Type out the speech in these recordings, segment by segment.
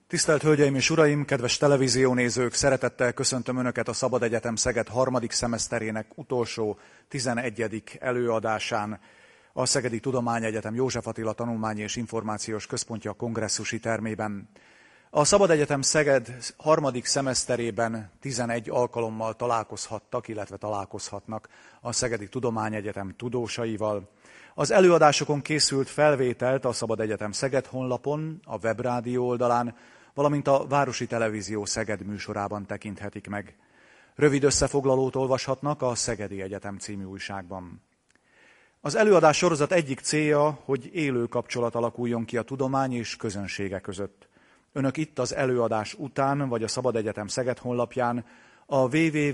Tisztelt Hölgyeim és Uraim, kedves televíziónézők, szeretettel köszöntöm Önöket a Szabad Egyetem Szeged harmadik szemeszterének utolsó 11. előadásán. A Szegedi Tudományegyetem József Attila Tanulmányi és Információs Központja kongresszusi termében. A Szabad Egyetem Szeged harmadik szemeszterében 11 alkalommal találkozhattak, illetve találkozhatnak a Szegedi Tudományegyetem tudósaival. Az előadásokon készült felvételt a Szabad Egyetem Szeged honlapon, a webrádió oldalán, valamint a Városi Televízió Szeged műsorában tekinthetik meg. Rövid összefoglalót olvashatnak a Szegedi Egyetem című újságban. Az előadás sorozat egyik célja, hogy élő kapcsolat alakuljon ki a tudomány és közönsége között. Önök itt az előadás után, vagy a Szabad Egyetem Szeged honlapján a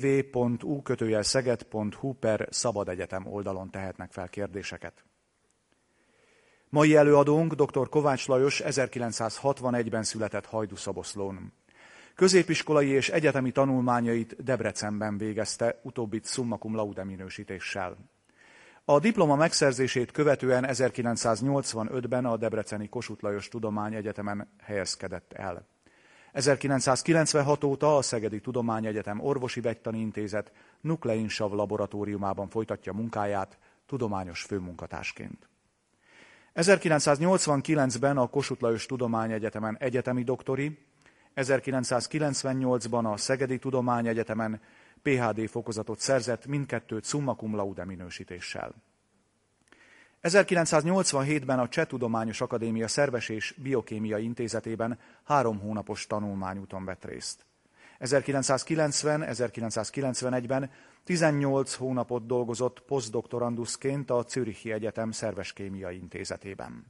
www.u-szeged.hu/szabadegyetem oldalon tehetnek fel kérdéseket. Mai előadónk dr. Kovács Lajos 1961-ben született Hajdúszoboszlón. Középiskolai és egyetemi tanulmányait Debrecenben végezte, utóbbit summa cum laude minősítéssel. A diploma megszerzését követően 1985-ben a debreceni Kossuth Lajos Tudományegyetemen helyezkedett el. 1996 óta a Szegedi Tudományegyetem Orvosi Vegytani Intézet nukleinsav laboratóriumában folytatja munkáját tudományos főmunkatársként. 1989-ben a Kossuth Lajos Tudományegyetemen egyetemi doktori, 1998-ban a Szegedi Tudományegyetemen PhD fokozatot szerzett, mindkettőt summa cum laude minősítéssel. 1987-ben a Cseh Tudományos Akadémia Szerves és Biokémiai Intézetében 3 hónapos tanulmányúton vett részt. 1990-1991-ben 18 hónapot dolgozott posztdoktorandusként a Zürichi Egyetem Szerveskémiai Intézetében.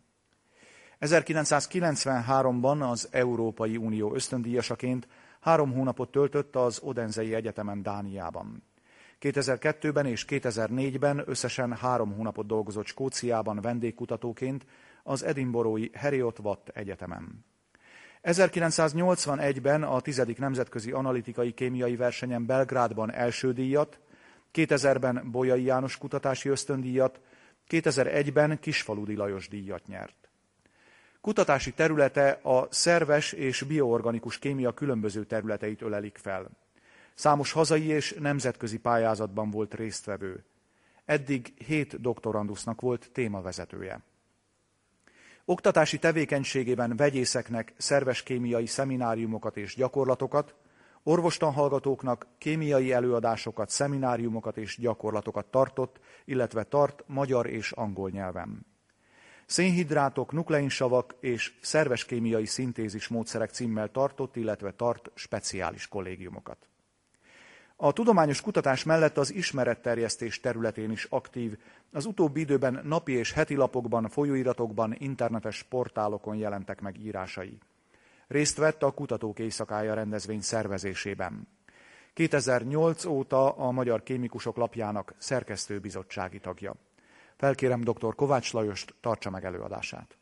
1993-ban az Európai Unió ösztöndíjasaként 3 hónapot töltött az Odensei Egyetemen Dániában. 2002-ben és 2004-ben összesen 3 hónapot dolgozott Skóciában vendégkutatóként az edinburghi Heriot-Watt Egyetemen. 1981-ben a 10. Nemzetközi Analitikai Kémiai Versenyen Belgrádban első díjat, 2000-ben Bolyai János kutatási ösztöndíjat, 2001-ben Kisfaludy Lajos díjat nyert. Kutatási területe a szerves és bioorganikus kémia különböző területeit ölelik fel. Számos hazai és nemzetközi pályázatban volt résztvevő. Eddig 7 doktorandusznak volt témavezetője. Oktatási tevékenységében vegyészeknek szerveskémiai szemináriumokat és gyakorlatokat, orvostanhallgatóknak kémiai előadásokat, szemináriumokat és gyakorlatokat tartott, illetve tart magyar és angol nyelven. Szénhidrátok, nukleinsavak és szerveskémiai szintézis módszerek címmel tartott, illetve tart speciális kollégiumokat. A tudományos kutatás mellett az ismeretterjesztés területén is aktív, az utóbbi időben napi és heti lapokban, folyóiratokban, internetes portálokon jelentek meg írásai. Részt vett a Kutatók Éjszakája rendezvény szervezésében. 2008 óta a Magyar Kémikusok Lapjának szerkesztőbizottsági tagja. Felkérem dr. Kovács Lajost, tartsa meg előadását.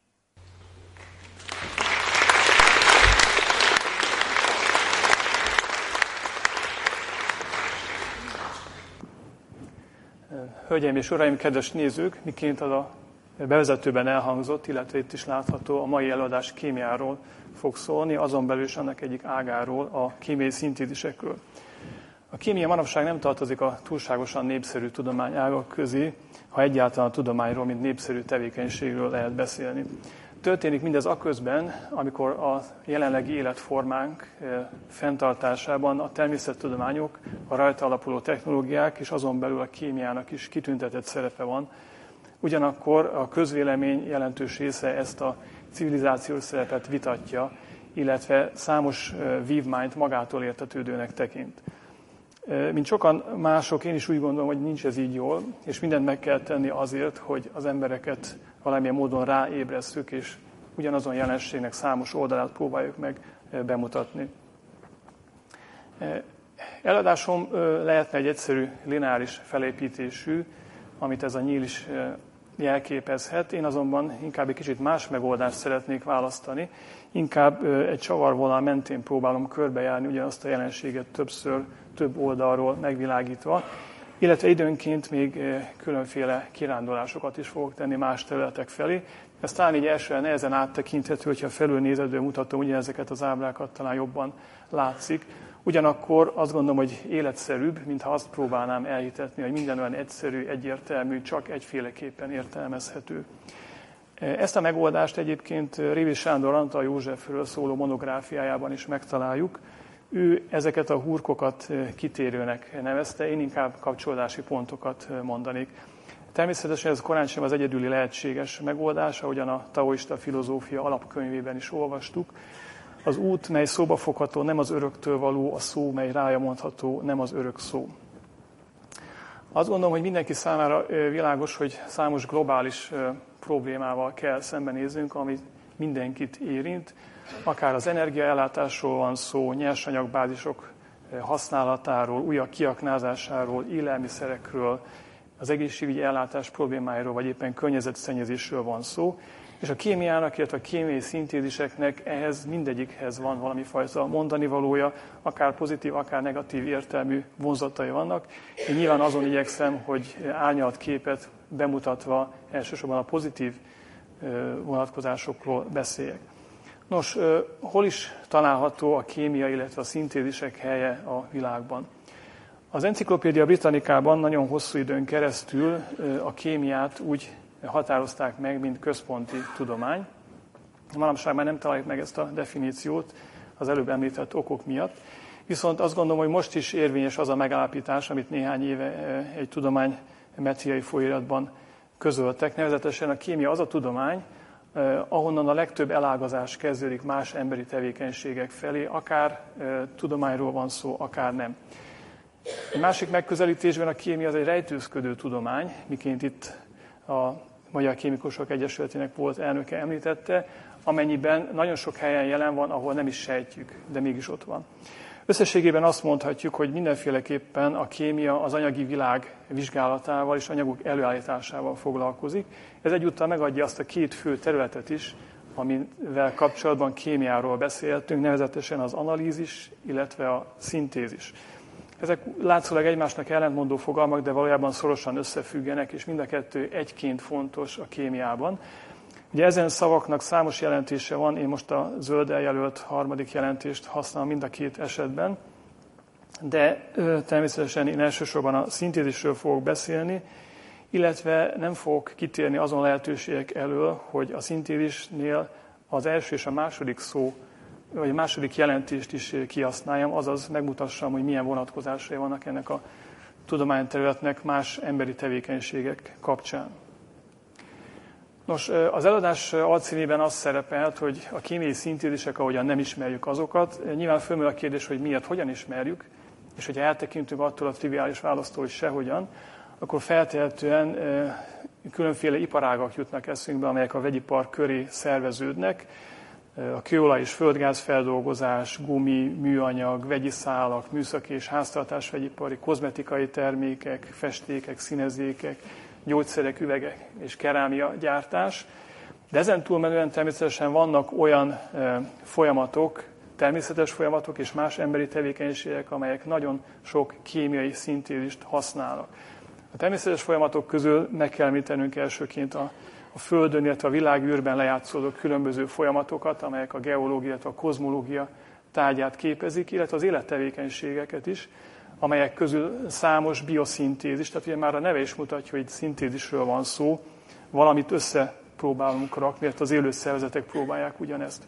Hölgyeim és uraim, kedves nézők, miként a bevezetőben elhangzott, illetve itt is látható, a mai előadás kémiáról fog szólni, azon belül is annak egyik ágáról, a kémiai szintézisekről. A kémia manapság nem tartozik a túlságosan népszerű tudományágak közé, ha egyáltalán a tudományról, mint népszerű tevékenységről lehet beszélni. Történik mindez aközben, amikor a jelenlegi életformánk fenntartásában a természettudományok, a rajta alapuló technológiák és azon belül a kémiának is kitüntetett szerepe van. Ugyanakkor a közvélemény jelentős része ezt a civilizációs szerepet vitatja, illetve számos vívmányt magától értetődőnek tekint. Mint sokan mások, én is úgy gondolom, hogy nincs ez így jól, és mindent meg kell tenni azért, hogy az embereket valamilyen módon ráébresszük, és ugyanazon jelenségnek számos oldalát próbáljuk meg bemutatni. Előadásom lehetne egy egyszerű lineáris felépítésű, amit ez a nyíl is jelképezhet. Én azonban inkább egy kicsit más megoldást szeretnék választani. Inkább egy csavarvonal mentén próbálom körbejárni ugyanazt a jelenséget több oldalról megvilágítva, illetve időnként még különféle kirándulásokat is fogok tenni más területek felé. Ez talán így elsőre nehezen áttekinthető, hogyha felülnézedő mutatom ugyanezeket az ábrákat, talán jobban látszik. Ugyanakkor azt gondolom, hogy életszerűbb, mintha azt próbálnám elhitetni, hogy minden olyan egyszerű, egyértelmű, csak egyféleképpen értelmezhető. Ezt a megoldást egyébként Révés Sándor Antal Józsefről szóló monográfiájában is megtaláljuk. Ő ezeket a hurkokat kitérőnek nevezte, én inkább kapcsolódási pontokat mondanék. Természetesen ez korán sem az egyedüli lehetséges megoldás, ahogyan a taoista filozófia alapkönyvében is olvastuk. Az út, mely szóba fogható, nem az öröktől való, a szó, mely rája mondható, nem az örök szó. Azt gondolom, hogy mindenki számára világos, hogy számos globális problémával kell szembenéznünk, ami mindenkit érint. Akár az energiaellátásról van szó, nyersanyagbázisok használatáról, újak kiaknázásáról, élelmiszerekről, az egészségügyi ellátás problémáiról, vagy éppen környezetszennyezésről van szó. És a kémiának, illetve a kémiai szintéziseknek ehhez mindegyikhez van valami fajta mondani valója, akár pozitív, akár negatív értelmű vonzatai vannak. Én nyilván azon igyekszem, hogy árnyalt képet bemutatva elsősorban a pozitív vonatkozásokról beszéljek. Nos, hol is található a kémia, illetve a szintézisek helye a világban? Az Encyclopædia Britannicában nagyon hosszú időn keresztül a kémiát úgy határozták meg, mint központi tudomány. Manapság már nem találjuk meg ezt a definíciót az előbb említett okok miatt. Viszont azt gondolom, hogy most is érvényes az a megállapítás, amit néhány éve egy tudománymetriai folyóiratban közöltek. Nevezetesen a kémia az a tudomány, ahonnan a legtöbb elágazás kezdődik más emberi tevékenységek felé, akár tudományról van szó, akár nem. Egy másik megközelítésben a kémia az egy rejtőzködő tudomány, miként itt a Magyar Kémikusok Egyesületének volt elnöke említette, amennyiben nagyon sok helyen jelen van, ahol nem is sejtjük, de mégis ott van. Összességében azt mondhatjuk, hogy mindenféleképpen a kémia az anyagi világ vizsgálatával és anyagok előállításával foglalkozik. Ez egyúttal megadja azt a két fő területet is, amivel kapcsolatban kémiáról beszéltünk, nevezetesen az analízis, illetve a szintézis. Ezek látszólag egymásnak ellentmondó fogalmak, de valójában szorosan összefüggenek, és mind a kettő egyként fontos a kémiában. Ugye ezen szavaknak számos jelentése van, én most a zölddel jelölt harmadik jelentést használom mind a két esetben, de természetesen én elsősorban a szintézisről fogok beszélni, illetve nem fogok kitérni azon lehetőségek elől, hogy a szintézisnél az első és a második szó, vagy a második jelentést is kihasználjam, azaz megmutassam, hogy milyen vonatkozásai vannak ennek a tudományterületnek más emberi tevékenységek kapcsán. Nos, az előadás alcímében az szerepelt, hogy a kémiai szintézisek, ahogyan nem ismerjük azokat, nyilván fölmerül a kérdés, hogy miért, hogyan ismerjük, és hogyha eltekintünk attól a triviális választól, hogy sehogyan, akkor feltehetően különféle iparágak jutnak eszünkbe, amelyek a vegyipar köré szerveződnek. A kőolaj és földgázfeldolgozás, gumi, műanyag, vegyi szálak, műszaki és háztartásvegyipari, kozmetikai termékek, festékek, színezékek, gyógyszerek, üvegek és kerámia gyártás. De ezen túlmenően természetesen vannak olyan folyamatok, természetes folyamatok és más emberi tevékenységek, amelyek nagyon sok kémiai szintézist használnak. A természetes folyamatok közül meg kell említenünk elsőként a Földön, illetve a világűrben lejátszódó különböző folyamatokat, amelyek a geológia, illetve a kozmológia tárgyát képezik, illetve az élettevékenységeket is, amelyek közül számos bioszintézis, tehát ugye már a neve is mutatja, hogy szintézisről van szó, valamit összepróbálunk rakni, mert az élő szervezetek próbálják ugyanezt.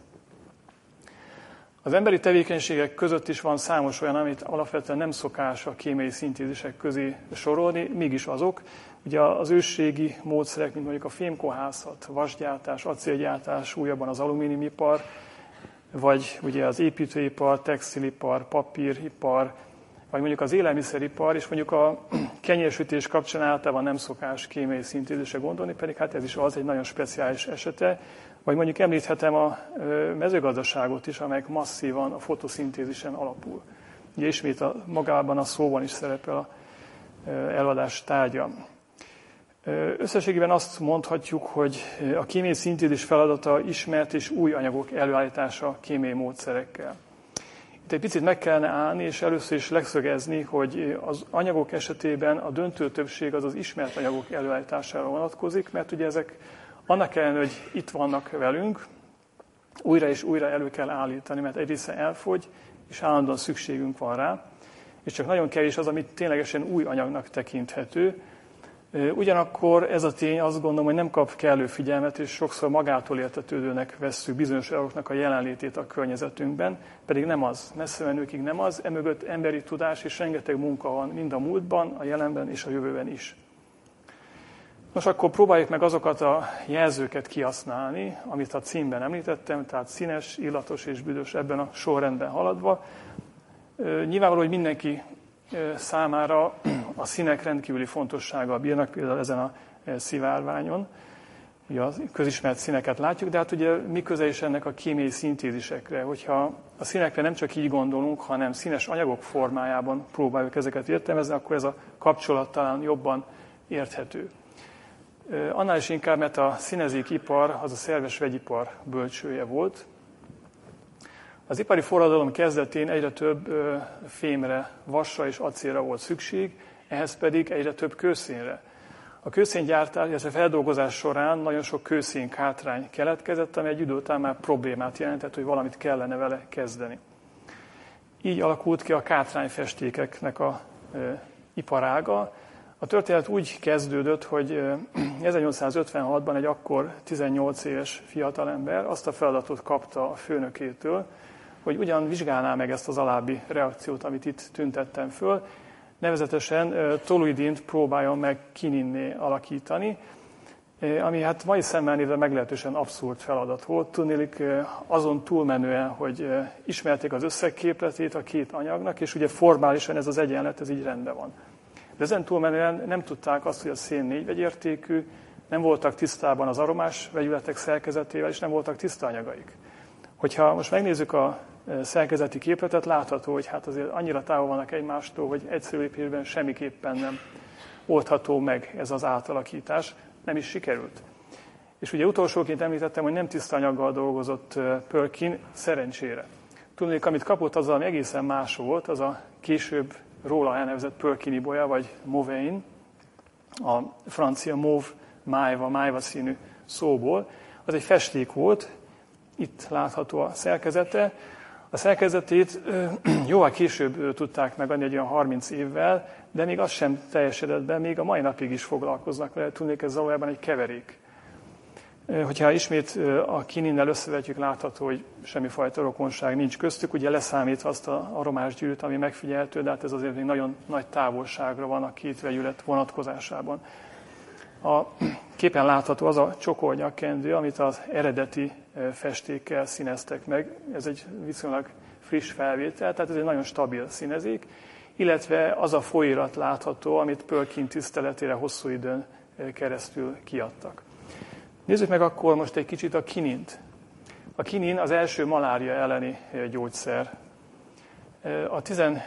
Az emberi tevékenységek között is van számos olyan, amit alapvetően nem szokás a kémiai szintézisek közé sorolni, mégis azok. Ugye az ősrégi módszerek, mint mondjuk a fémkohászat, vasgyártás, acélgyártás, újabban az alumíniumipar, vagy ugye az építőipar, textilipar, papíripar, vagy mondjuk az élelmiszeripar, és mondjuk a kenyérsütés kapcsán általában nem szokás kémiai szintézisre gondolni, pedig hát ez is az egy nagyon speciális esete. Vagy mondjuk említhetem a mezőgazdaságot is, amelyek masszívan a fotoszintézisen alapul. Ugye ismét magában a szóban is szerepel a előadás tárgya. Összességében azt mondhatjuk, hogy a kémiai szintézis feladata ismert és új anyagok előállítása kémiai módszerekkel. Itt egy picit meg kellene állni, és először is leszögezni, hogy az anyagok esetében a döntő többség az ismert anyagok előállítására vonatkozik, mert ugye ezek Annak ellenére, hogy itt vannak velünk, újra és újra elő kell állítani, mert egy része elfogy, és állandóan szükségünk van rá, és csak nagyon kevés az, amit ténylegesen új anyagnak tekinthető. Ugyanakkor ez a tény azt gondolom, hogy nem kap kellő figyelmet, és sokszor magától értetődőnek vesszük bizonyos anyagoknak a jelenlétét a környezetünkben, pedig nem az, messze menőkig nem az, emögött emberi tudás és rengeteg munka van mind a múltban, a jelenben és a jövőben is. Nos, akkor próbáljuk meg azokat a jelzőket kihasználni, amit a címben említettem, tehát színes, illatos és büdös, ebben a sorrendben haladva. Nyilvánvaló, hogy mindenki számára a színek rendkívüli fontossággal bírnak, például ezen a szivárványon. Ugye a közismert színeket látjuk, de hát ugye mi köze is ennek a kémiai szintézisekre, hogyha a színekre nem csak így gondolunk, hanem színes anyagok formájában próbáljuk ezeket értelmezni, akkor ez a kapcsolat talán jobban érthető. Annál is inkább, mert a színezékipar az a szerves vegyipar bölcsője volt. Az ipari forradalom kezdetén egyre több fémre, vasra és acélra volt szükség, ehhez pedig egyre több kőszénre. A kőszéngyártás, illetve feldolgozás során nagyon sok kőszén-kátrány keletkezett, ami egy idő után már problémát jelentett, hogy valamit kellene vele kezdeni. Így alakult ki a kátrányfestékeknek a iparága. A történet úgy kezdődött, hogy 1856-ban egy akkor 18 éves fiatalember azt a feladatot kapta a főnökétől, hogy ugyan vizsgálná meg ezt az alábbi reakciót, amit itt tüntettem föl, nevezetesen toluidint próbáljon meg kininné alakítani, ami hát mai szemmel nézve meglehetősen abszurd feladat volt. Tudnélik azon túlmenően, hogy ismerték az összegképletét a két anyagnak, és ugye formálisan ez az egyenlet, ez így rendben van. De ezen túlmenően nem tudták azt, hogy a szén 4 vegyértékű, nem voltak tisztában az aromás vegyületek szerkezetével, és nem voltak tiszta anyagaik. Hogyha most megnézzük a szerkezeti képletet, látható, hogy hát azért annyira távol vannak egymástól, hogy egyszerű lépésben semmiképpen nem oldható meg ez az átalakítás, nem is sikerült. És ugye utolsóként említettem, hogy nem tiszta anyaggal dolgozott Perkin, szerencsére. Tudnék, amit kapott azzal, ami egészen más volt, az a később róla elnevezett Perkin ibolya, vagy Mauveine, a francia mauve, májva színű szóból. Az egy festék volt, itt látható a szerkezete. A szerkezetét jóval később tudták megadni, egy olyan 30 évvel, de még az sem teljesedett be, még a mai napig is foglalkoznak vele. Tudnék, ez valójában egy keverék. Hogyha ismét a kininnel összevetjük, látható, hogy semmifajta rokonság nincs köztük, ugye leszámítva azt az aromásgyűrűt, ami megfigyelhető, de hát ez azért még nagyon nagy távolságra van a két vegyület vonatkozásában. A képen látható az a csokornyakkendő, amit az eredeti festékkel színeztek meg. Ez egy viszonylag friss felvétel, tehát ez egy nagyon stabil színezék, illetve az a folyóirat látható, amit Perkin tiszteletére hosszú időn keresztül kiadtak. Nézzük meg akkor most egy kicsit a kinint. A kinin az első malária elleni gyógyszer. A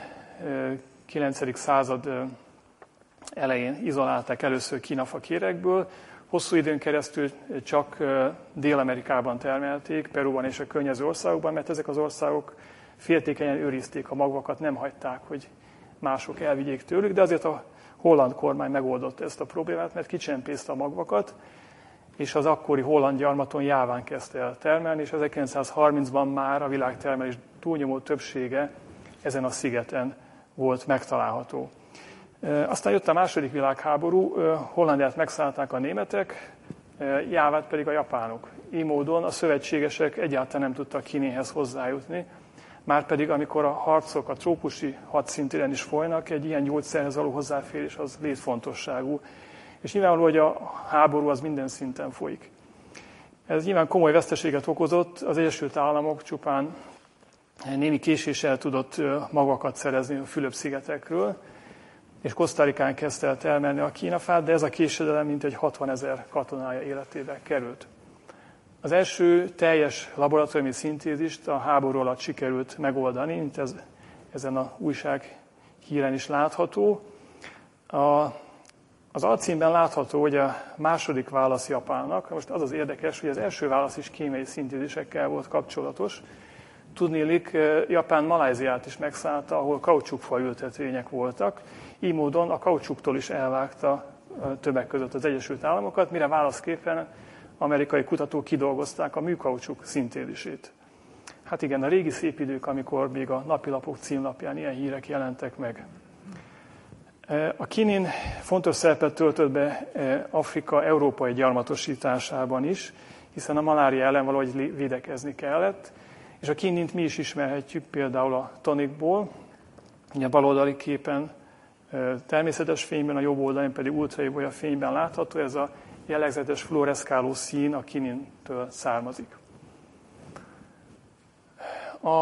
19. század elején izolálták először kínafakérekből, hosszú időn keresztül csak Dél-Amerikában termelték, Peruban és a környező országokban, mert ezek az országok féltékenyen őrizték a magvakat, nem hagyták, hogy mások elvigyék tőlük, de azért a holland kormány megoldotta ezt a problémát, mert kicsempészte a magvakat, és az akkori holland gyarmaton jáván kezdte el termelni, és 1930-ban már a világtermelés túlnyomó többsége ezen a szigeten volt megtalálható. Aztán jött a második világháború, Hollandiát megszállták a németek, Jávát pedig a japánok. Így módon a szövetségesek egyáltalán nem tudtak kininhez hozzájutni, márpedig amikor a harcok a trópusi hadszintéren is folynak, egy ilyen gyógyszerhez való hozzáférés az létfontosságú. És nyilvánvaló, hogy a háború az minden szinten folyik. Ez nyilván komoly veszteséget okozott, az Egyesült Államok csupán némi késéssel tudott magvakat szerezni a Fülöp-szigetekről, és Costa Ricán kezdte el termelni a kínafát, de ez a késedelem mintegy 60 000 katonája életébe került. Az első teljes laboratóriumi szintézist a háború alatt sikerült megoldani, mint ez ezen a újság híren is látható. Az alcímben látható, hogy a második válasz Japánnak. Most az az érdekes, hogy az első válasz is kémiai szintézisekkel volt kapcsolatos. Tudniillik, Japán Malajziát is megszállta, ahol kaucsukfa ültetvények voltak. Így módon a kaucsuktól is elvágta többek között az Egyesült Államokat, mire válaszképpen amerikai kutatók kidolgozták a műkaucsuk szintézisét. Hát igen, a régi szép idők, amikor még a napilapok címlapján ilyen hírek jelentek meg. A kinin fontos szerepet töltött be Afrika európai gyarmatosításában is, hiszen a malária ellen valahogy védekezni kellett, és a kinint mi is ismerhetjük például a tonikból, a baloldali képen természetes fényben, a jobb oldalon pedig ultraibolya fényben látható, ez a jellegzetes fluoreszkáló szín a kinintől származik. A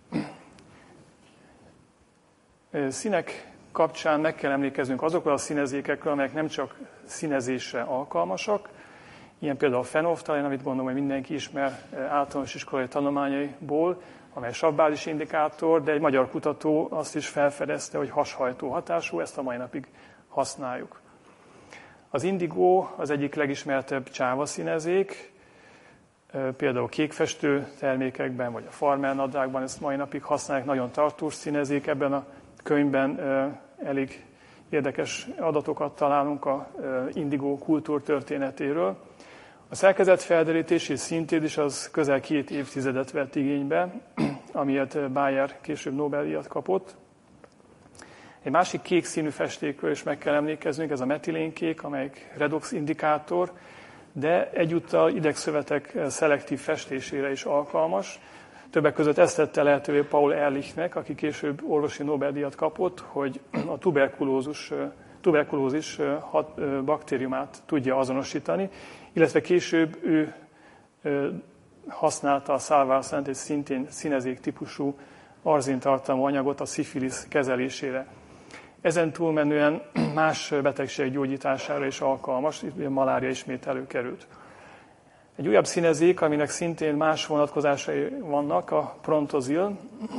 színek kapcsán meg kell emlékeznünk azokról a színezékekről, amelyek nem csak színezésre alkalmasak, ilyen például a fenolftalén, amit gondolom, hogy mindenki ismer általános iskolai tanulmányaiból, amely savbázis indikátor, de egy magyar kutató azt is felfedezte, hogy hashajtó hatású, ezt a mai napig használjuk. Az indigó az egyik legismertebb csávaszínezék, például kékfestő termékekben, vagy a farmernadrágban ezt mai napig használják, nagyon tartós színezék. Ebben a könyvben elég érdekes adatokat találunk a indigó kultúrtörténetéről. A szerkezetfelderítés és szintézis az közel 2 évtizedet vett igénybe, amiért Bayer később Nobel-díjat kapott. Egy másik kék színű festékről is meg kell emlékeznünk, ez a metilénkék, amelyik redox indikátor, de egyúttal idegszövetek szelektív festésére is alkalmas. Többek között ezt tette lehetővé Paul Ehrlichnek, aki később orvosi Nobel-díjat kapott, hogy a tuberkulózis baktériumát tudja azonosítani, illetve később ő használta a szálvászent egy szintén színezék típusú arzintartalmú anyagot a szifilisz kezelésére. Ezen túlmenően más betegségek gyógyítására is alkalmas, itt a malária ismét előkerült. Egy újabb színezék, aminek szintén más vonatkozásai vannak, a prontozil.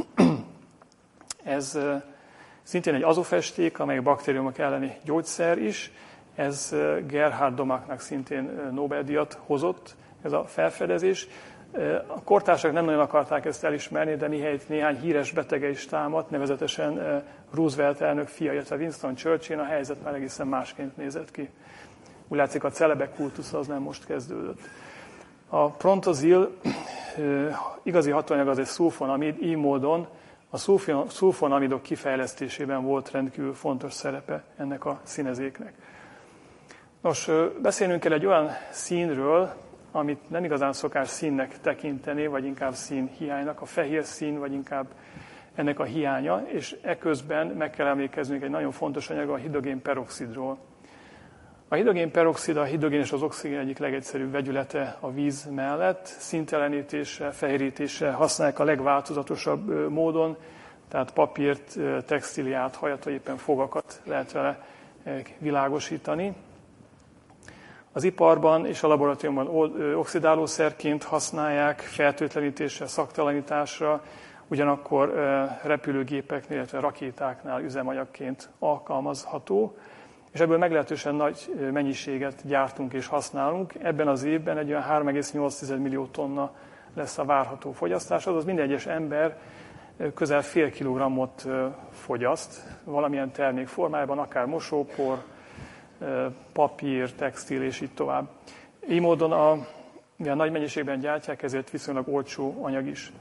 Ez szintén egy azofesték, amely baktériumok elleni gyógyszer is. Ez Gerhard Domachnak szintén Nobel-díjat hozott, ez a felfedezés. A kortársak nem nagyon akarták ezt elismerni, de mihelyt néhány híres betege is támadt, nevezetesen Roosevelt elnök fia, illetve Winston Churchill, a helyzet már egészen másként nézett ki. Úgy látszik, a celebek kultusza az nem most kezdődött. A prontozil igazi hatóanyag az egy szulfonamid, így módon a szulfonamidok kifejlesztésében volt rendkívül fontos szerepe ennek a színezéknek. Nos, beszélnünk kell egy olyan színről, amit nem igazán szokás színnek tekinteni, vagy inkább színhiánynak, a fehér szín, vagy inkább ennek a hiánya, és eközben meg kell emlékeznünk egy nagyon fontos anyag, a hidrogénperoxidról. A hidrogénperoxid a hidrogén és az oxigén egyik legegyszerűbb vegyülete a víz mellett, színtelenítéssel, fehérítésre használják a legváltozatosabb módon, tehát papírt, textíliát, hajat, vagy éppen fogakat lehet vele világosítani. Az iparban és a laboratóriumban oxidálószerként használják, fertőtlenítésre, szaktalanításra, ugyanakkor repülőgépeknél, illetve rakétáknál üzemanyagként alkalmazható, és ebből meglehetősen nagy mennyiséget gyártunk és használunk. Ebben az évben egy olyan 3,8 millió tonna lesz a várható fogyasztás, azaz minden egyes ember közel fél kilogrammot fogyaszt valamilyen termék formájában, akár mosópor, papír, textil és így tovább. Így módon mivel nagy mennyiségben gyártják, ezért viszonylag olcsó anyag is.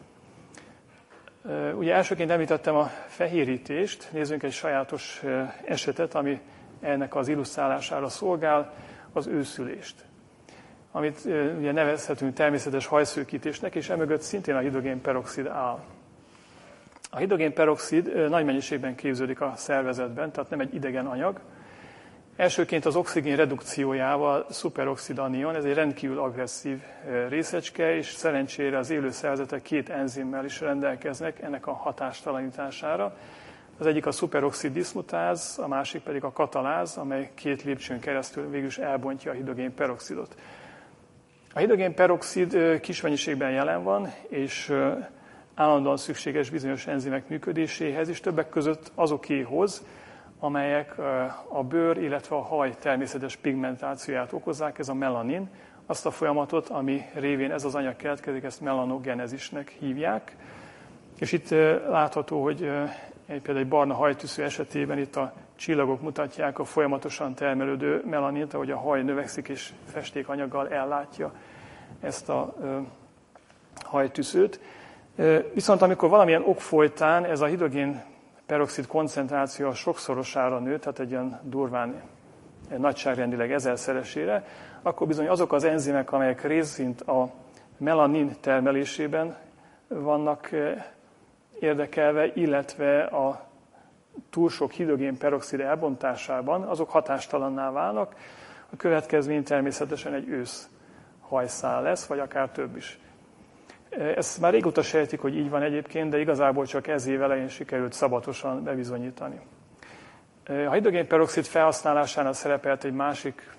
Ugye elsőként említettem a fehérítést, nézzünk egy sajátos esetet, ami ennek az illusztrálására szolgál, az őszülést, amit ugye nevezhetünk természetes hajszőkítésnek, és emögött szintén a hidrogénperoxid áll. A hidrogénperoxid nagy mennyiségben képződik a szervezetben, tehát nem egy idegen anyag. Elsőként az oxigén redukciójával szuperoxidanion, ez egy rendkívül agresszív részecske, és szerencsére az élő szervezetek 2 enzimmel is rendelkeznek ennek a hatástalanítására. Az egyik a szuperoxid diszmutáz, a másik pedig a kataláz, amely 2 lépcsőn keresztül végül is elbontja a hidrogénperoxidot. A hidrogénperoxid kis mennyiségben jelen van, és állandóan szükséges bizonyos enzimek működéséhez, és többek között azokéhoz, amelyek a bőr, illetve a haj természetes pigmentációját okozzák, ez a melanin, azt a folyamatot, ami révén ez az anyag keletkezik, ezt melanogenezisnek hívják. És itt látható, hogy például egy barna hajtűsző esetében itt a csillagok mutatják a folyamatosan termelődő melanint, ahogy a haj növekszik és festékanyaggal ellátja ezt a hajtűzőt. Viszont amikor valamilyen ok folytán ez a hidrogén peroxid koncentráció sokszorosára nő, tehát egy olyan durván nagyságrendileg 1000-szeresére, akkor bizony azok az enzimek, amelyek részint a melanin termelésében vannak érdekelve, illetve a túl sok hidrogén peroxid elbontásában, azok hatástalanná válnak. A következmény természetesen egy őszhajszál lesz, vagy akár több is. Ezt már régóta sejtik, hogy így van egyébként, de igazából csak ez év elején sikerült szabatosan bebizonyítani. A hidrogénperoxid felhasználásánál szerepelt egy másik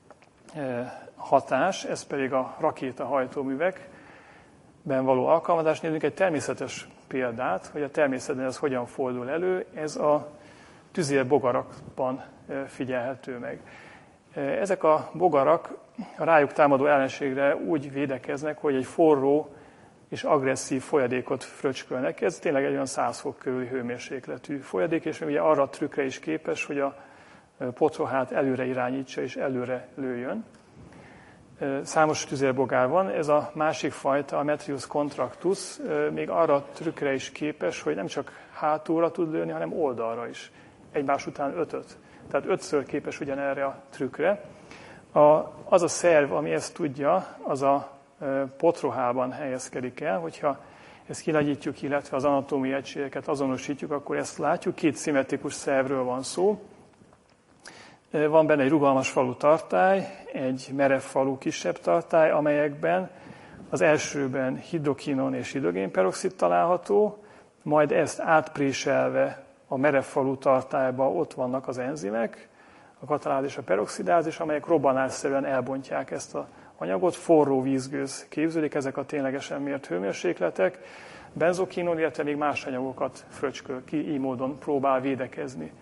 hatás, ez pedig a rakétahajtóművekben való alkalmazás. Nézzük egy természetes példát, hogy a természetben ez hogyan fordul elő. Ez a tüzérbogarakban figyelhető meg. Ezek a bogarak a rájuk támadó ellenségre úgy védekeznek, hogy egy forró és agresszív folyadékot fröcskölnek. Ez tényleg egy olyan 100 fok körüli hőmérsékletű folyadék, és ugye arra a trükkre is képes, hogy a potrohát előre irányítsa és előre lőjön. Számos tüzérbogár van, ez a másik fajta, a Metrius contractus, még arra a trükkre is képes, hogy nem csak hátulra tud lőni, hanem oldalra is. Egymás után 5-öt. Tehát 5-ször képes ugyanerre a trükkre. Az a szerv, ami ezt tudja, az a potrohában helyezkedik el. Hogyha ezt kilagyítjuk, illetve az anatómiai egységeket azonosítjuk, akkor ezt látjuk. 2 szimmetrikus szervről van szó. Van benne egy rugalmas falu tartály, egy merev falu kisebb tartály, amelyekben az elsőben hidrokinon és hidrogénperoxid található, majd ezt átpréselve a merev falu tartályba ott vannak az enzimek, a kataláz és a peroxidázis, amelyek robbanásszerűen elbontják ezt az anyagot, forró vízgőz képződik, ezek a ténylegesen mért hőmérsékletek, benzokinon, illetve még más anyagokat fröcsköl ki, így módon próbál védekezni.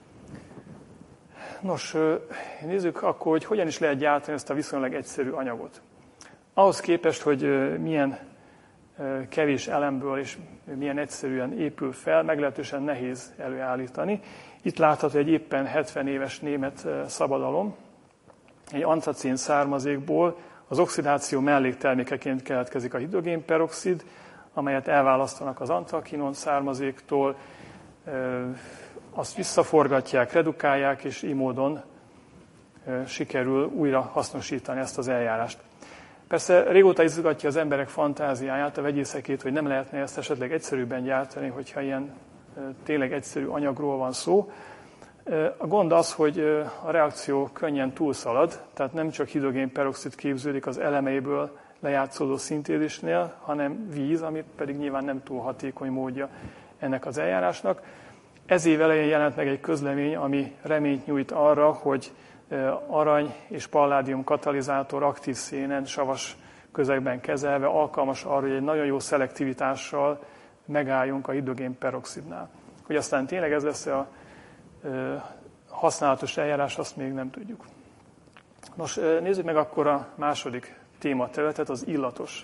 Nos, nézzük akkor, hogy hogyan is lehet gyártani ezt a viszonylag egyszerű anyagot. Ahhoz képest, hogy milyen kevés elemből és milyen egyszerűen épül fel, meglehetősen nehéz előállítani. Itt látható egy éppen 70 éves német szabadalom, egy antracén származékból az oxidáció melléktermékeként keletkezik a hidrogénperoxid, amelyet elválasztanak az antrakinon származéktól, azt visszaforgatják, redukálják, és így módon sikerül újra hasznosítani ezt az eljárást. Persze régóta izgatja az emberek fantáziáját, a vegyészekét, hogy nem lehetne ezt esetleg egyszerűbben gyártani, hogyha ilyen tényleg egyszerű anyagról van szó. A gond az, hogy a reakció könnyen túlszalad, tehát nem csak hidrogénperoxid képződik az elemeiből lejátszódó szintézisnél, hanem víz, ami pedig nyilván nem túl hatékony módja ennek az eljárásnak. Ez év elején jelent meg egy közlemény, ami reményt nyújt arra, hogy arany és palládium katalizátor aktív szénen, savas közegben kezelve alkalmas arra, hogy egy nagyon jó szelektivitással megálljunk a hidrogénperoxidnál. Hogy aztán tényleg ez lesz a használatos eljárás, azt még nem tudjuk. Nos, nézzük meg akkor a második tématerületet, az illatos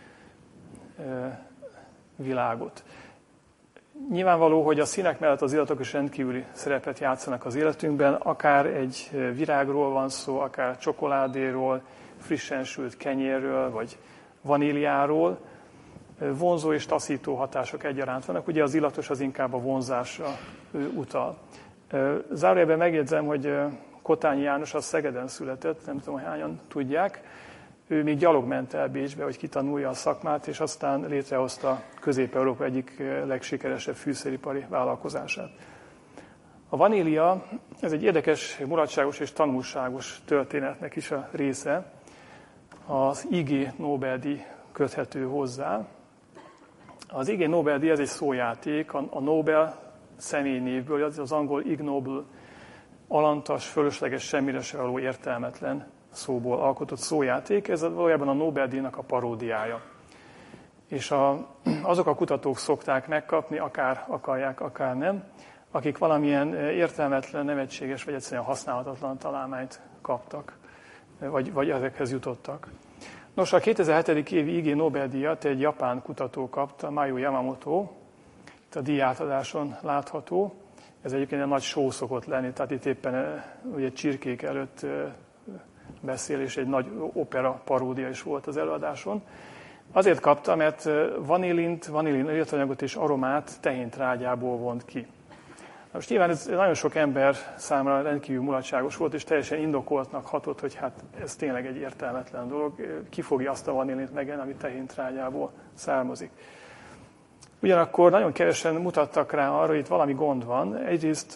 világot. Nyilvánvaló, hogy a színek mellett az illatok is rendkívüli szerepet játszanak az életünkben, akár egy virágról van szó, akár csokoládéról, frissen sült kenyérről, vagy vaníliáról. Vonzó és taszító hatások egyaránt vannak, ugye az illatos az inkább a vonzásra utal. Zárójelben megjegyzem, hogy Kotányi János az Szegeden született, nem tudom, hogy hányan tudják. Ő még gyalog ment el Bécsbe, hogy kitanulja a szakmát, és aztán létrehozta Közép-Európa egyik legsikeresebb fűszeripari vállalkozását. A vanília, ez egy érdekes, mulatságos és tanulságos történetnek is a része. Az IG Nobel-díj köthető hozzá. Az IG Nobel-díj, ez egy szójáték, a Nobel személynévből, az angol ignoble, alantas, fölösleges, semmire se való értelmetlen szóból alkotott szójáték. Ez valójában a Nobel-díjnak a paródiája. És azok a kutatók szokták megkapni, akár akarják, akár nem, akik valamilyen értelmetlen, nevetséges, vagy egyszerűen használhatatlan találmányt kaptak, vagy ezekhez jutottak. Nos, a 2007. évi IG Nobel-díjat egy japán kutató kapta, Mayu Yamamoto, itt a díjátadáson látható. Ez egyébként egy nagy show szokott lenni, tehát itt éppen ugye csirkék előtt beszél, és egy nagy opera paródia is volt az előadáson. Azért kapta, mert vanillin illatlanyagot és aromát tehéntrágyából vont ki. Most nyilván ez nagyon sok ember számára rendkívül mulatságos volt, és teljesen indokoltnak hatott, hogy hát ez tényleg egy értelmetlen dolog. Ki fogja azt a vanillint megenni, ami tehéntrágyából származik. Ugyanakkor nagyon kevesen mutattak rá arra, hogy itt valami gond van. Egyrészt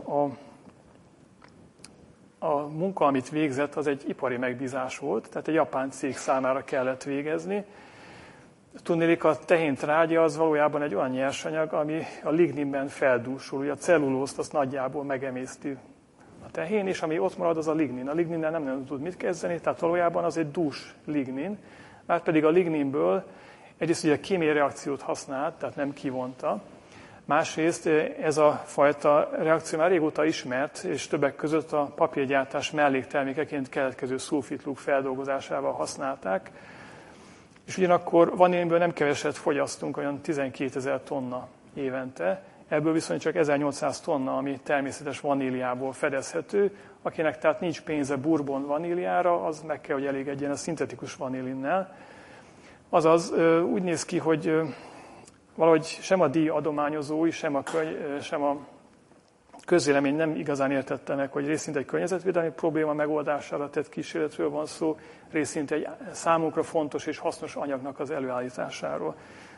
a munka, amit végzett, az egy ipari megbízás volt, tehát egy japán cég számára kellett végezni. Tudnélik, a tehéntrágya az valójában egy olyan nyersanyag, ami a ligninben feldúsul. Ugye a cellulózt azt nagyjából megemészti a tehén, és ami ott marad, az a lignin. A ligninnel nem nagyon tud mit kezdeni, tehát valójában az egy dús lignin, márpedig a ligninből egyrészt ugye a kémiai reakciót használt, tehát nem kivonta. Másrészt ez a fajta reakció már régóta ismert, és többek között a papírgyártás melléktermékeként keletkező szulfitlúg feldolgozásával használták. És ugyanakkor vanílinből nem keveset fogyasztunk, olyan 12 000 tonna évente. Ebből viszont csak 1800 tonna, ami természetes vaníliából fedezhető. Akinek tehát nincs pénze bourbon vaníliára, az meg kell, hogy elégedjen a szintetikus vanilinnel. Azaz úgy néz ki, hogy valahogy sem a díjadományozói, sem a közvélemény nem igazán értette meg, hogy részint egy környezetvédelmi probléma megoldására tett kísérletről van szó, részint egy számunkra fontos és hasznos anyagnak az előállításáról.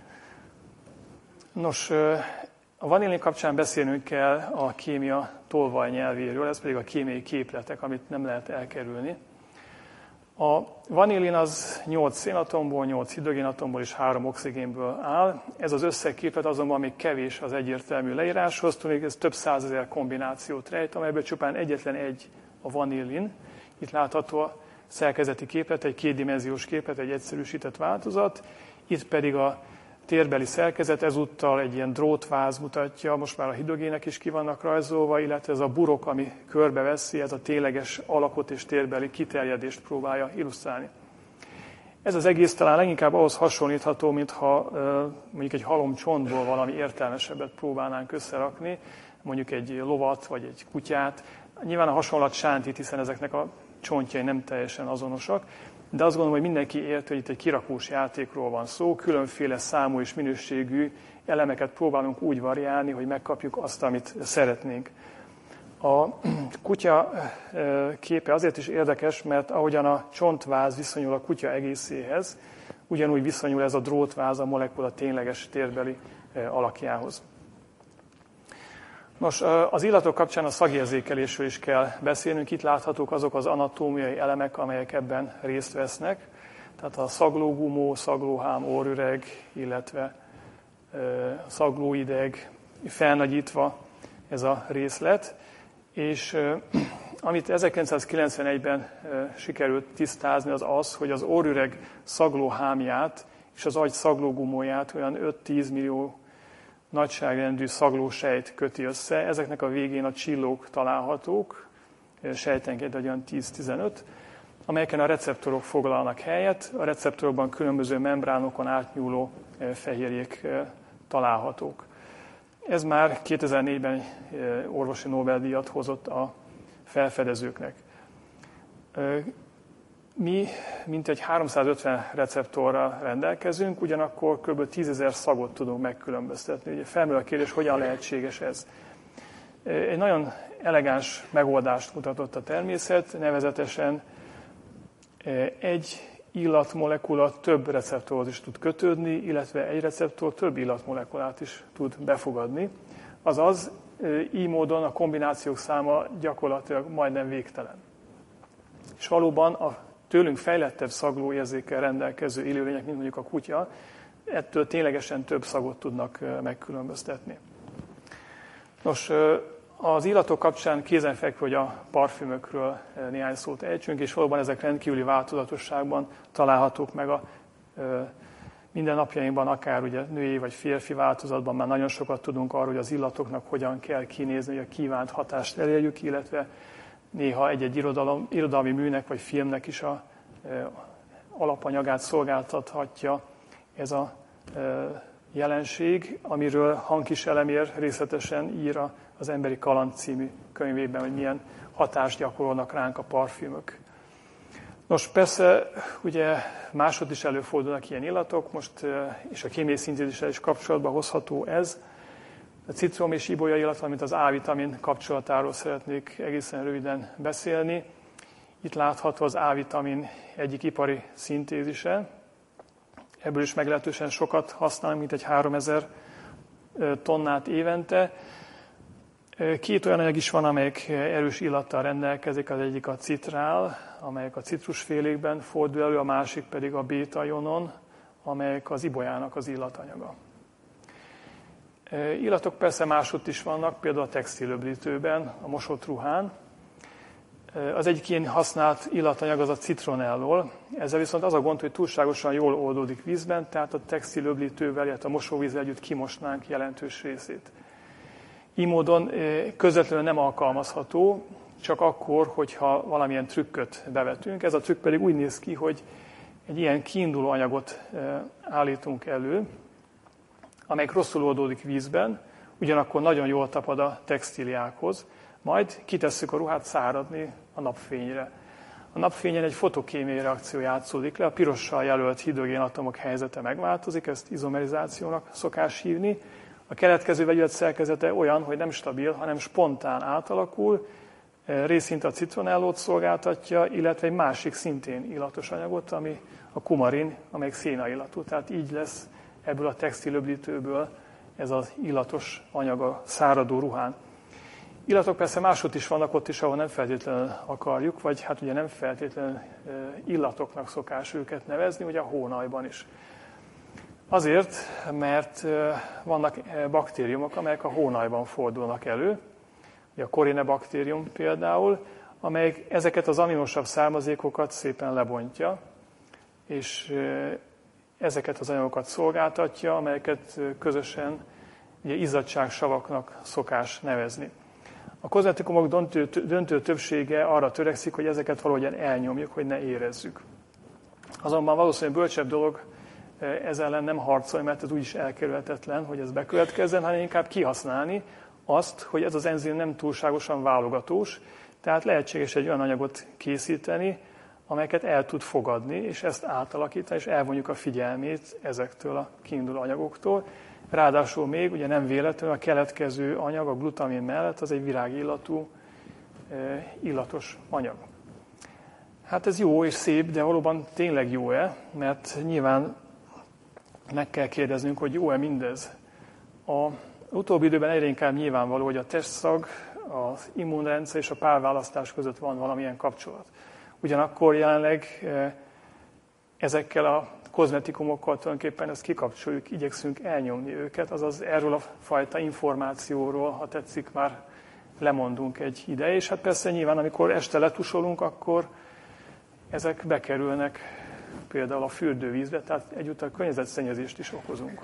Nos, a vanillin kapcsán beszélnünk kell a kémia tolvajnyelvéről, ez pedig a kémiai képletek, amit nem lehet elkerülni. A vanillin az 8 szénatomból, 8 hidrogénatomból és 3 oxigénből áll. Ez az összegképlet azonban még kevés az egyértelmű leíráshoz, tudnék, ez több százezer kombinációt rejt, amelyből csupán egyetlen egy a vanillin. Itt látható a szerkezeti képlet, egy kétdimenziós képlet, egy egyszerűsített változat. Itt pedig a térbeli szerkezet, ezúttal egy ilyen drótváz mutatja, most már a hidrogének is ki vannak rajzolva, illetve ez a burok, ami körbeveszi, ez a tényleges alakot és térbeli kiterjedést próbálja illusztrálni. Ez az egész talán leginkább ahhoz hasonlítható, mintha mondjuk egy halomcsontból valami értelmesebbet próbálnánk összerakni, mondjuk egy lovat vagy egy kutyát. Nyilván a hasonlat sántít, hiszen ezeknek a csontjai nem teljesen azonosak, de azt gondolom, hogy mindenki érti, hogy itt egy kirakós játékról van szó, különféle számú és minőségű elemeket próbálunk úgy variálni, hogy megkapjuk azt, amit szeretnénk. A kutya képe azért is érdekes, mert ahogyan a csontváz viszonyul a kutya egészéhez, ugyanúgy viszonyul ez a drótváz a molekula tényleges térbeli alakjához. Nos, az illatok kapcsán a szagérzékelésről is kell beszélnünk. Itt láthatók azok az anatómiai elemek, amelyek ebben részt vesznek. Tehát a szaglógumó, szaglóhám, orrüreg, illetve szaglóideg, felnagyítva ez a részlet. És amit 1991-ben sikerült tisztázni, az az, hogy az orrüreg szaglóhámját és az agy szaglógumóját olyan 5-10 millió nagyságrendű szaglósejt köti össze. Ezeknek a végén a csillók találhatók, sejtenként olyan 10-15, amelyeken a receptorok foglalnak helyet. A receptorokban különböző membránokon átnyúló fehérjék találhatók. Ez már 2004-ben orvosi Nobel-díjat hozott a felfedezőknek. Mi mintegy 350 receptorral rendelkezünk, ugyanakkor kb. 10 000 szagot tudunk megkülönböztetni. Ugye felmerül a kérdés, hogyan lehetséges ez. Egy nagyon elegáns megoldást mutatott a természet, nevezetesen egy illatmolekula több receptorhoz is tud kötődni, illetve egy receptor több illatmolekulát is tud befogadni. Azaz, így módon a kombinációk száma gyakorlatilag majdnem végtelen. És valóban a tőlünk fejlettebb szaglóérzékkel rendelkező élőlények, mint mondjuk a kutya, ettől ténylegesen több szagot tudnak megkülönböztetni. Nos, az illatok kapcsán kézenfekvő, hogy a parfümökről néhány szót ejtsünk, és valóban ezek rendkívüli változatosságban találhatók meg a mindennapjainkban, akár ugye női vagy férfi változatban már nagyon sokat tudunk arról, hogy az illatoknak hogyan kell kinézni, hogy a kívánt hatást elérjük, illetve néha egy-egy irodalmi műnek vagy filmnek is a alapanyagát szolgáltathatja ez a jelenség, amiről Hankis Elemér részletesen ír az Emberi Kaland című könyvében, hogy milyen hatást gyakorolnak ránk a parfümök. Nos, persze, ugye másod is előfordulnak ilyen illatok, most és a kémiai szintézissel is kapcsolatba hozható ez. A citrom és ibolya illat, valamint az A-vitamin kapcsolatáról szeretnék egészen röviden beszélni. Itt látható az A-vitamin egyik ipari szintézise. Ebből is meglehetősen sokat használunk, mint egy 3000 tonnát évente. Két olyan anyag is van, amelyik erős illattal rendelkezik, az egyik a citrál, amelyik a citrusfélékben fordul elő, a másik pedig a béta-ionon, amelyik az ibolyának az illatanyaga. Illatok persze másutt is vannak, például a textilöblítőben, a mosott ruhán. Az egyik ilyen használt illatanyag az a citronellol. Ezzel viszont az a gond, hogy túlságosan jól oldódik vízben, tehát a textilöblítővel, illetve a mosóvízzel együtt kimosnánk jelentős részét. Így módon közvetlenül nem alkalmazható, csak akkor, hogyha valamilyen trükköt bevetünk. Ez a trükk pedig úgy néz ki, hogy egy ilyen kiinduló anyagot állítunk elő, amelyik rosszul oldódik vízben, ugyanakkor nagyon jól tapad a textíliákhoz, majd kitesszük a ruhát száradni a napfényre. A napfényen egy fotokémiai reakció játszódik le, a pirossal jelölt hidrogénatomok helyzete megváltozik, ezt izomerizációnak szokás hívni. A keletkező vegyület szerkezete olyan, hogy nem stabil, hanem spontán átalakul, részint a citronellót szolgáltatja, illetve egy másik szintén illatos anyagot, ami a kumarin, amelyik szénaillatú. Tehát így lesz ebből a textilöblítőből ez az illatos anyag a száradó ruhán. Illatok persze máshogy is vannak ott is, ahol nem feltétlenül akarjuk, vagy hát ugye nem feltétlenül illatoknak szokás őket nevezni, ugye a hónajban is. Azért, mert vannak baktériumok, amelyek a hónajban fordulnak elő, a Corynebacterium például, amelyik ezeket az aminosabb származékokat szépen lebontja, és ezeket az anyagokat szolgáltatja, amelyeket közösen ugye, izzadságssavaknak szokás nevezni. A kozmetikumok döntő többsége arra törekszik, hogy ezeket valahogyan elnyomjuk, hogy ne érezzük. Azonban valószínűleg bölcsebb dolog ez ellen nem harcolni, mert ez úgyis elkerülhetetlen, hogy ez bekövetkezzen, hanem inkább kihasználni azt, hogy ez az enzim nem túlságosan válogatós, tehát lehetséges egy olyan anyagot készíteni, amelyeket el tud fogadni, és ezt átalakítani, és elvonjuk a figyelmét ezektől a kiinduló anyagoktól. Ráadásul még, ugye nem véletlenül a keletkező anyag, a glutamin mellett, az egy virágillatú, illatos anyag. Hát ez jó és szép, de valóban tényleg jó-e? Mert nyilván meg kell kérdeznünk, hogy jó-e mindez. A utóbbi időben egyre inkább nyilvánvaló, hogy a testszag, az immunrendszer és a párválasztás között van valamilyen kapcsolat. Ugyanakkor jelenleg ezekkel a kozmetikumokkal tulajdonképpen ezt kikapcsoljuk, igyekszünk elnyomni őket, azaz erről a fajta információról, ha tetszik, már lemondunk egy ideje, és hát persze nyilván, amikor este letusolunk, akkor ezek bekerülnek például a fürdővízbe, tehát egyúttal környezetszennyezést is okozunk.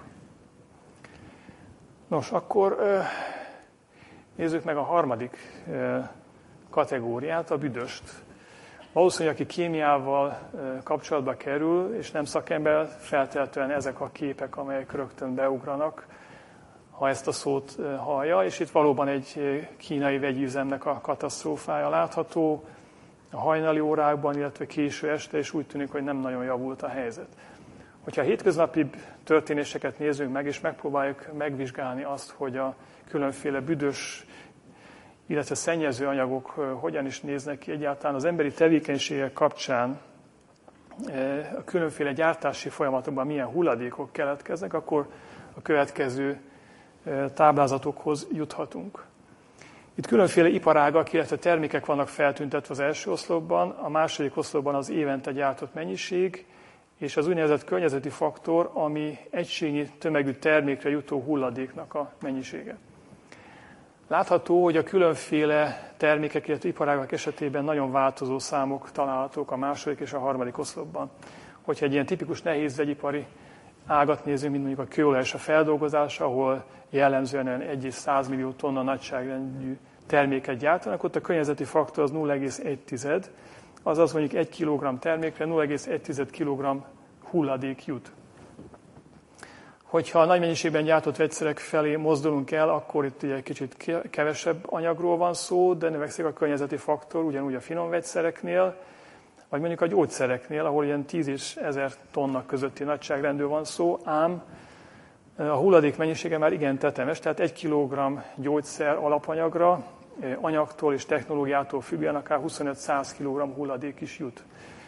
Nos, akkor nézzük meg a harmadik kategóriát, a büdöst. Valószínűleg, aki kémiával kapcsolatba kerül, és nem szakember, feltétlenül ezek a képek, amelyek rögtön beugranak, ha ezt a szót hallja, és itt valóban egy kínai vegyüzemnek a katasztrófája látható a hajnali órákban, illetve késő este, és úgy tűnik, hogy nem nagyon javult a helyzet. Hogyha a hétköznapi történéseket nézzünk meg, és megpróbáljuk megvizsgálni azt, hogy a különféle büdös, illetve szennyező anyagok hogyan is néznek ki egyáltalán az emberi tevékenységek kapcsán, a különféle gyártási folyamatokban milyen hulladékok keletkeznek, akkor a következő táblázatokhoz juthatunk. Itt különféle iparágak, illetve termékek vannak feltüntetve az első oszlopban, a második oszlopban az évente gyártott mennyiség, és az úgynevezett környezeti faktor, ami egységnyi tömegű termékre jutó hulladéknak a mennyisége. Látható, hogy a különféle termékek, illetve iparágak esetében nagyon változó számok találhatók a második és a harmadik oszlopban. Hogyha egy ilyen tipikus nehéz vegyipari ágat nézünk, mint mondjuk a kőolaj és a feldolgozás, ahol jellemzően 1 és 100 millió tonna nagyságrendű terméket gyártanak, ott a környezeti faktor az 0,1, azaz mondjuk 1 kg termékre 0,1 kg hulladék jut. Hogyha a nagy mennyiségben gyártott vegyszerek felé mozdulunk el, akkor itt ugye egy kicsit kevesebb anyagról van szó, de növekszik a környezeti faktor, ugyanúgy a finom vegyszereknél, vagy mondjuk a gyógyszereknél, ahol ilyen 10 és 1000 tonna közötti nagyságrendről van szó, ám a hulladék mennyisége már igen tetemes, tehát 1 kg gyógyszer alapanyagra, anyagtól és technológiától függően akár 25-100 kg hulladék is jut.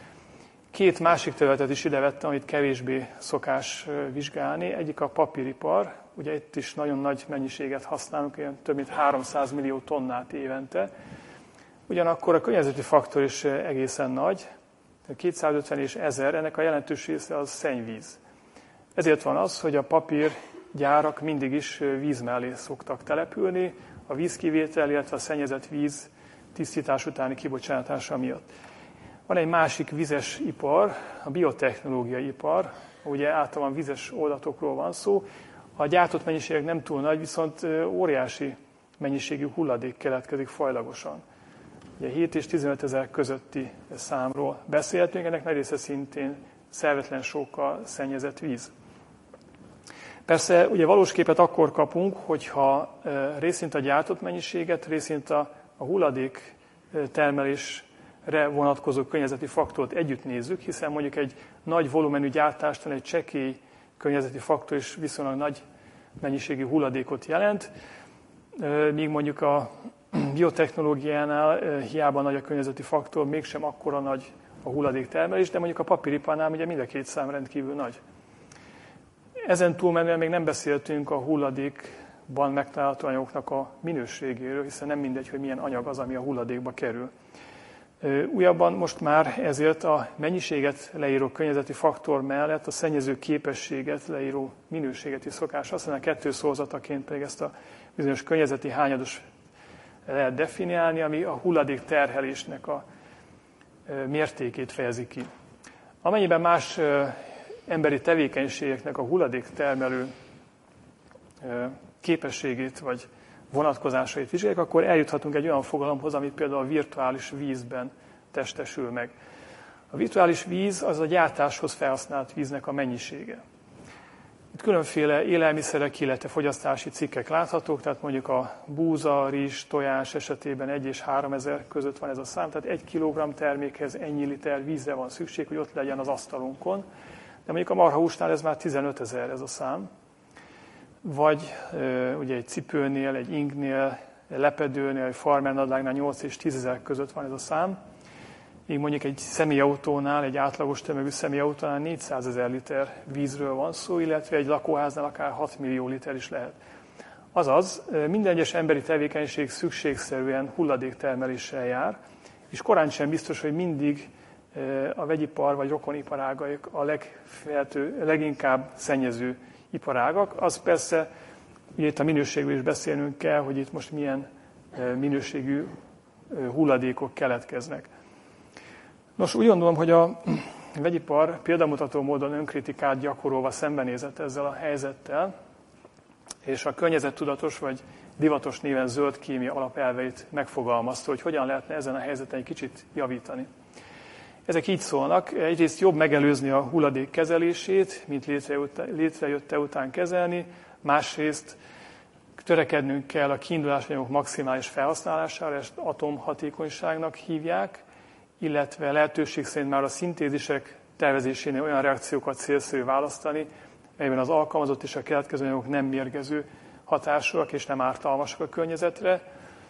2 másik területet is ide vettem, amit kevésbé szokás vizsgálni. Egyik a papíripar, ugye itt is nagyon nagy mennyiséget használunk, ilyen több mint 300 millió tonnát évente. Ugyanakkor a környezeti faktor is egészen nagy, 250 és 1000, ennek a jelentős része az szennyvíz. Ezért van az, hogy a papírgyárak mindig is víz mellé szoktak települni, a vízkivétel, illetve a szennyezett víz tisztítás utáni kibocsátása miatt. Van egy másik vizes ipar, a biotechnológiai ipar, ugye általában vizes oldatokról van szó. A gyártott mennyiségek nem túl nagy, viszont óriási mennyiségű hulladék keletkezik fajlagosan. Ugye 7 és 15 ezer közötti számról beszéltünk, ennek nagy része szintén szervetlen sókkal szennyezett víz. Persze ugye valós képet akkor kapunk, hogyha részint a gyártott mennyiséget, részint a hulladék termelésre vonatkozó környezeti faktort együtt nézzük, hiszen mondjuk egy nagy volumenű gyártástan egy csekély környezeti faktor is viszonylag nagy mennyiségű hulladékot jelent, míg mondjuk a biotechnológiánál hiába nagy a környezeti faktor, mégsem akkora nagy a hulladéktermelés, de mondjuk a papíriparnál ugye mind a két szám rendkívül nagy. Ezen túlmenően még nem beszéltünk a hulladékban megtalálható anyagoknak a minőségéről, hiszen nem mindegy, hogy milyen anyag az, ami a hulladékba kerül. Újabban most már ezért a mennyiséget leíró környezeti faktor mellett a szennyező képességet leíró minőséget is szokás használni, a kettő szózataként pedig ezt a bizonyos környezeti hányados lehet definiálni, ami a hulladék terhelésnek a mértékét fejezi ki. Amennyiben más emberi tevékenységeknek a hulladék termelő képességét vagy vonatkozásait vizsgáljuk, akkor eljuthatunk egy olyan fogalomhoz, amit például a virtuális vízben testesül meg. A virtuális víz az a gyártáshoz felhasznált víznek a mennyisége. Itt különféle élelmiszerek, illetve fogyasztási cikkek láthatók, tehát mondjuk a búza, rizs, tojás esetében 1 és 3 ezer között van ez a szám, tehát 1 kg termékhez ennyi liter vízre van szükség, hogy ott legyen az asztalunkon. De mondjuk a marhahúsnál ez már 15 ezer ez a szám. Vagy ugye egy cipőnél, egy ingnél, egy lepedőnél, egy farmernadlágnál 8 és 10 ezer között van ez a szám. Így mondjuk egy személyautónál, egy átlagos tömegű személyautónál 400 ezer liter vízről van szó, illetve egy lakóháznál akár 6 millió liter is lehet. Azaz, minden egyes emberi tevékenység szükségszerűen hulladéktermeléssel jár, és korán sem biztos, hogy mindig a vegyipar vagy rokoniparágaik a leginkább szennyező iparágak. Az persze, ugye itt a minőségről is beszélnünk kell, hogy itt most milyen minőségű hulladékok keletkeznek. Nos, úgy gondolom, hogy a vegyipar példamutató módon önkritikát gyakorolva szembenézett ezzel a helyzettel, és a környezettudatos vagy divatos néven zöld kémia alapelveit megfogalmazta, hogy hogyan lehetne ezen a helyzeten egy kicsit javítani. Ezek így szólnak, egyrészt jobb megelőzni a hulladék kezelését, mint létrejötte után kezelni, másrészt törekednünk kell a kiindulásanyagok maximális felhasználására, ezt atomhatékonyságnak hívják, illetve lehetőség szerint már a szintézisek tervezésénél olyan reakciókat célszerű választani, melyben az alkalmazott és a keletkező anyagok nem mérgező hatásúak és nem ártalmasak a környezetre.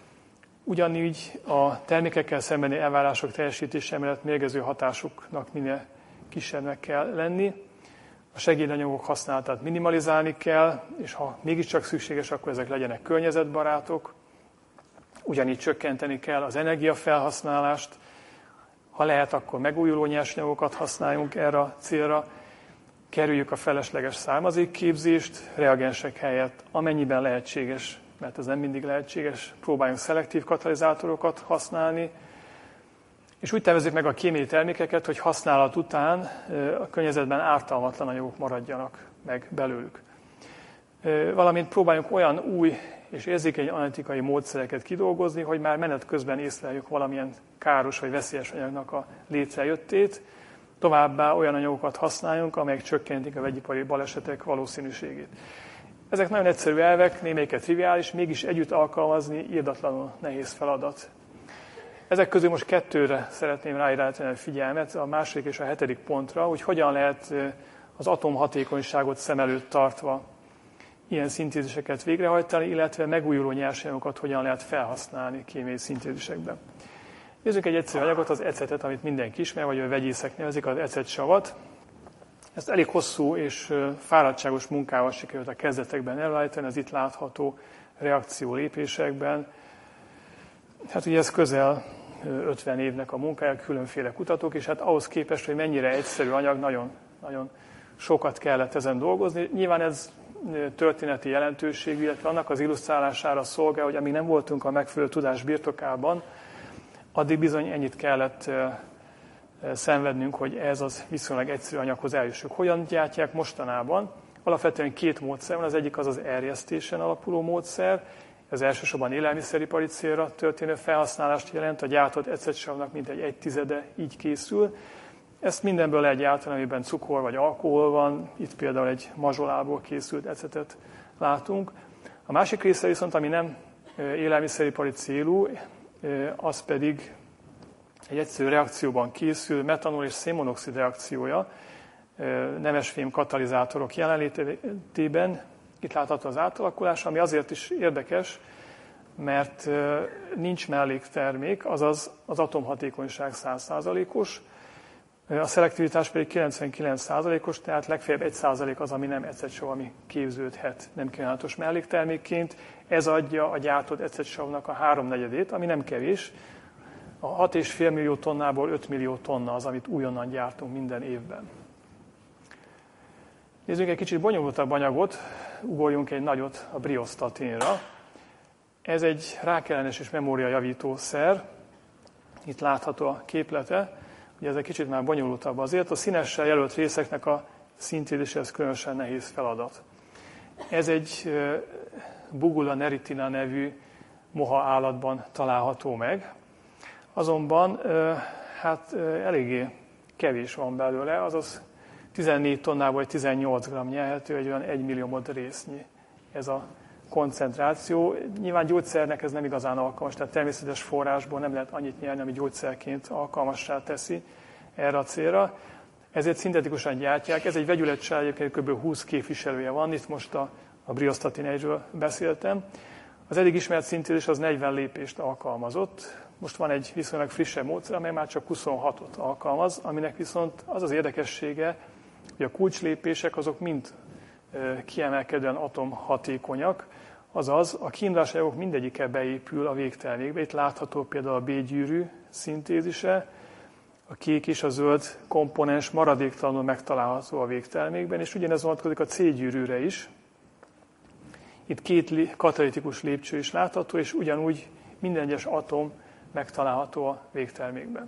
Ugyanígy a termékekkel szembeni elvárások teljesítése mellett mérgező hatásuknak minél kisebbnek kell lenni. A segédanyagok használatát minimalizálni kell, és ha mégiscsak szükséges, akkor ezek legyenek környezetbarátok. Ugyanígy csökkenteni kell az energiafelhasználást, ha lehet, akkor megújuló nyersanyagokat használjunk erre a célra, kerüljük a felesleges származékképzést, reagensek helyett, amennyiben lehetséges, mert ez nem mindig lehetséges, próbáljunk szelektív katalizátorokat használni, és úgy tervezzük meg a kémiai termékeket, hogy használat után a környezetben ártalmatlan anyagok maradjanak meg belőlük. Valamint próbáljunk olyan új és érzékeny analitikai módszereket kidolgozni, hogy már menet közben észleljük valamilyen káros vagy veszélyes anyagnak a létrejöttét, Továbbá olyan anyagokat használjunk, amelyek csökkentik a vegyipari balesetek valószínűségét. Ezek nagyon egyszerű elvek, némelyiket triviális, mégis együtt alkalmazni irdatlanul nehéz feladat. Ezek közül most 2-re szeretném ráirányítani a figyelmet, a második és a 7. pontra, hogy hogyan lehet az atomhatékonyságot szem előtt tartva ilyen szintéziseket végrehajtani, illetve megújuló nyersanyagokat hogyan lehet felhasználni kémiai szintézisekben. Nézzük egy egyszerű anyagot, az ecetet, amit mindenki ismer, vagy a vegyészek nevezik, az ecetsavat. Ezt elég hosszú és fáradtságos munkával sikerült a kezdetekben előállítani, az itt látható reakció lépésekben. Hát ugye ez közel 50 évnek a munkája, különféle kutatók, és hát ahhoz képest, hogy mennyire egyszerű anyag, nagyon, nagyon sokat kellett ezen dolgozni. Nyilván ez történeti jelentőségű, illetve annak az illusztrálására szolgál, hogy amíg nem voltunk a megfelelő tudás birtokában, addig bizony ennyit kellett szenvednünk, hogy ez az viszonylag egyszerű anyaghoz eljussuk. Hogyan gyártják mostanában? Alapvetően 2 módszer van, az egyik az az erjesztésen alapuló módszer, ez elsősorban élelmiszeripari célra történő felhasználást jelent, a gyártott ecetsavnak mintegy 1/10 így készül. Ezt mindenből lehet gyártani, amiben cukor vagy alkohol van, itt például egy mazsolából készült ecetet látunk. A másik része viszont, ami nem élelmiszeripari célú, az pedig egy egyszerű reakcióban készül, metanol és szénmonoxid reakciója, nemesfém katalizátorok jelenlétében. Itt látható az átalakulás, ami azért is érdekes, mert nincs melléktermék, azaz az atomhatékonyság 100%-os, a szelektivitás pedig 99%-os, tehát legfeljebb 1% az, ami nem ecetsav, ami képződhet nem kívánatos melléktermékként. Ez adja a gyártott ecetsavnak a 3/4-ét, ami nem kevés. A 6,5 millió tonnából 5 millió tonna az, amit újonnan gyártunk minden évben. Nézzünk egy kicsit bonyolultabb anyagot, ugorjunk egy nagyot a briostatinra. Ez egy rákellenes és memóriajavító szer. Itt látható a képlete. Ugye ez egy kicsit már bonyolultabb azért. A színessel jelölt részeknek a szintézise ez különösen nehéz feladat. Ez egy Bugula neritina nevű moha állatban található meg. Azonban hát eléggé kevés van belőle, azaz 14 tonnából vagy 18 g nyelhető, egy olyan 1 millió résznyi ez a koncentráció. Nyilván gyógyszernek ez nem igazán alkalmas, tehát természetes forrásból nem lehet annyit nyerni, ami gyógyszerként alkalmassá teszi erre a célra. Ezért szintetikusan gyártják. Ez egy vegyületsel, egyébként kb. 20 képviselője van, itt most a briostatin 1-ről beszéltem. Az eddig ismert szintézis az 40 lépést alkalmazott. Most van egy viszonylag frissebb módszer, amely már csak 26-ot alkalmaz, aminek viszont az az érdekessége, hogy a kulcslépések azok mind kiemelkedően atomhatékonyak, azaz a kiindulási anyagok mindegyike beépül a végtermékbe. Itt látható például a B-gyűrű szintézise, a kék és a zöld komponens maradéktalanul megtalálható a végtermékben, és ugyanez vonatkozik a C-gyűrűre is. Itt 2 katalitikus lépcső is látható, és ugyanúgy minden egyes atom megtalálható a végtermékben.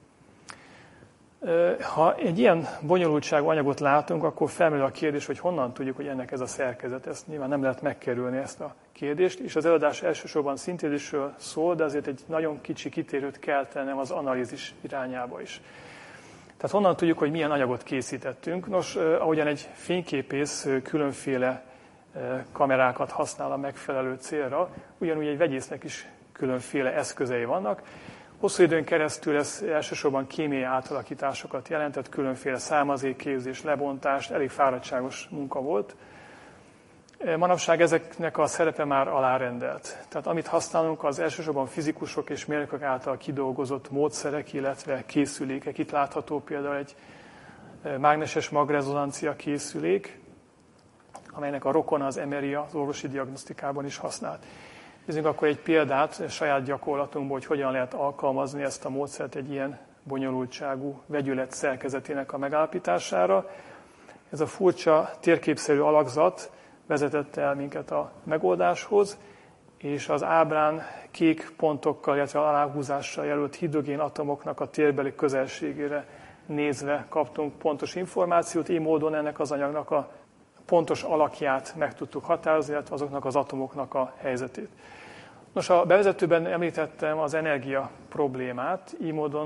Ha egy ilyen bonyolultságú anyagot látunk, akkor felmerül a kérdés, hogy honnan tudjuk, hogy ennek ez a szerkezet. Ezt nyilván nem lehet megkerülni, ezt a kérdést, és az előadás elsősorban szintézisről szól, de azért egy nagyon kicsi kitérőt kell tennem az analízis irányába is. Tehát honnan tudjuk, hogy milyen anyagot készítettünk? Nos, ahogyan egy fényképész különféle kamerákat használ a megfelelő célra, ugyanúgy egy vegyésznek is különféle eszközei vannak. Hosszú időn keresztül ez elsősorban kémiai átalakításokat jelentett, különféle származékképzés, lebontást, elég fáradtságos munka volt. Manapság ezeknek a szerepe már alárendelt. Tehát amit használunk, az elsősorban fizikusok és mérnökök által kidolgozott módszerek, illetve készülékek. Itt látható például egy mágneses magrezonancia készülék, amelynek a rokona az MRI az orvosi diagnosztikában is használt. Nézzünk akkor egy példát saját gyakorlatunkból, hogy hogyan lehet alkalmazni ezt a módszert egy ilyen bonyolultságú vegyület szerkezetének a megállapítására. Ez a furcsa térképszerű alakzat vezetett el minket a megoldáshoz, és az ábrán kék pontokkal, illetve aláhúzással jelölt hidrogénatomoknak a térbeli közelségére nézve kaptunk pontos információt, így módon ennek az anyagnak a pontos alakját meg tudtuk határozni, illetve azoknak az atomoknak a helyzetét. Nos, a bevezetőben említettem az energia problémát, így módon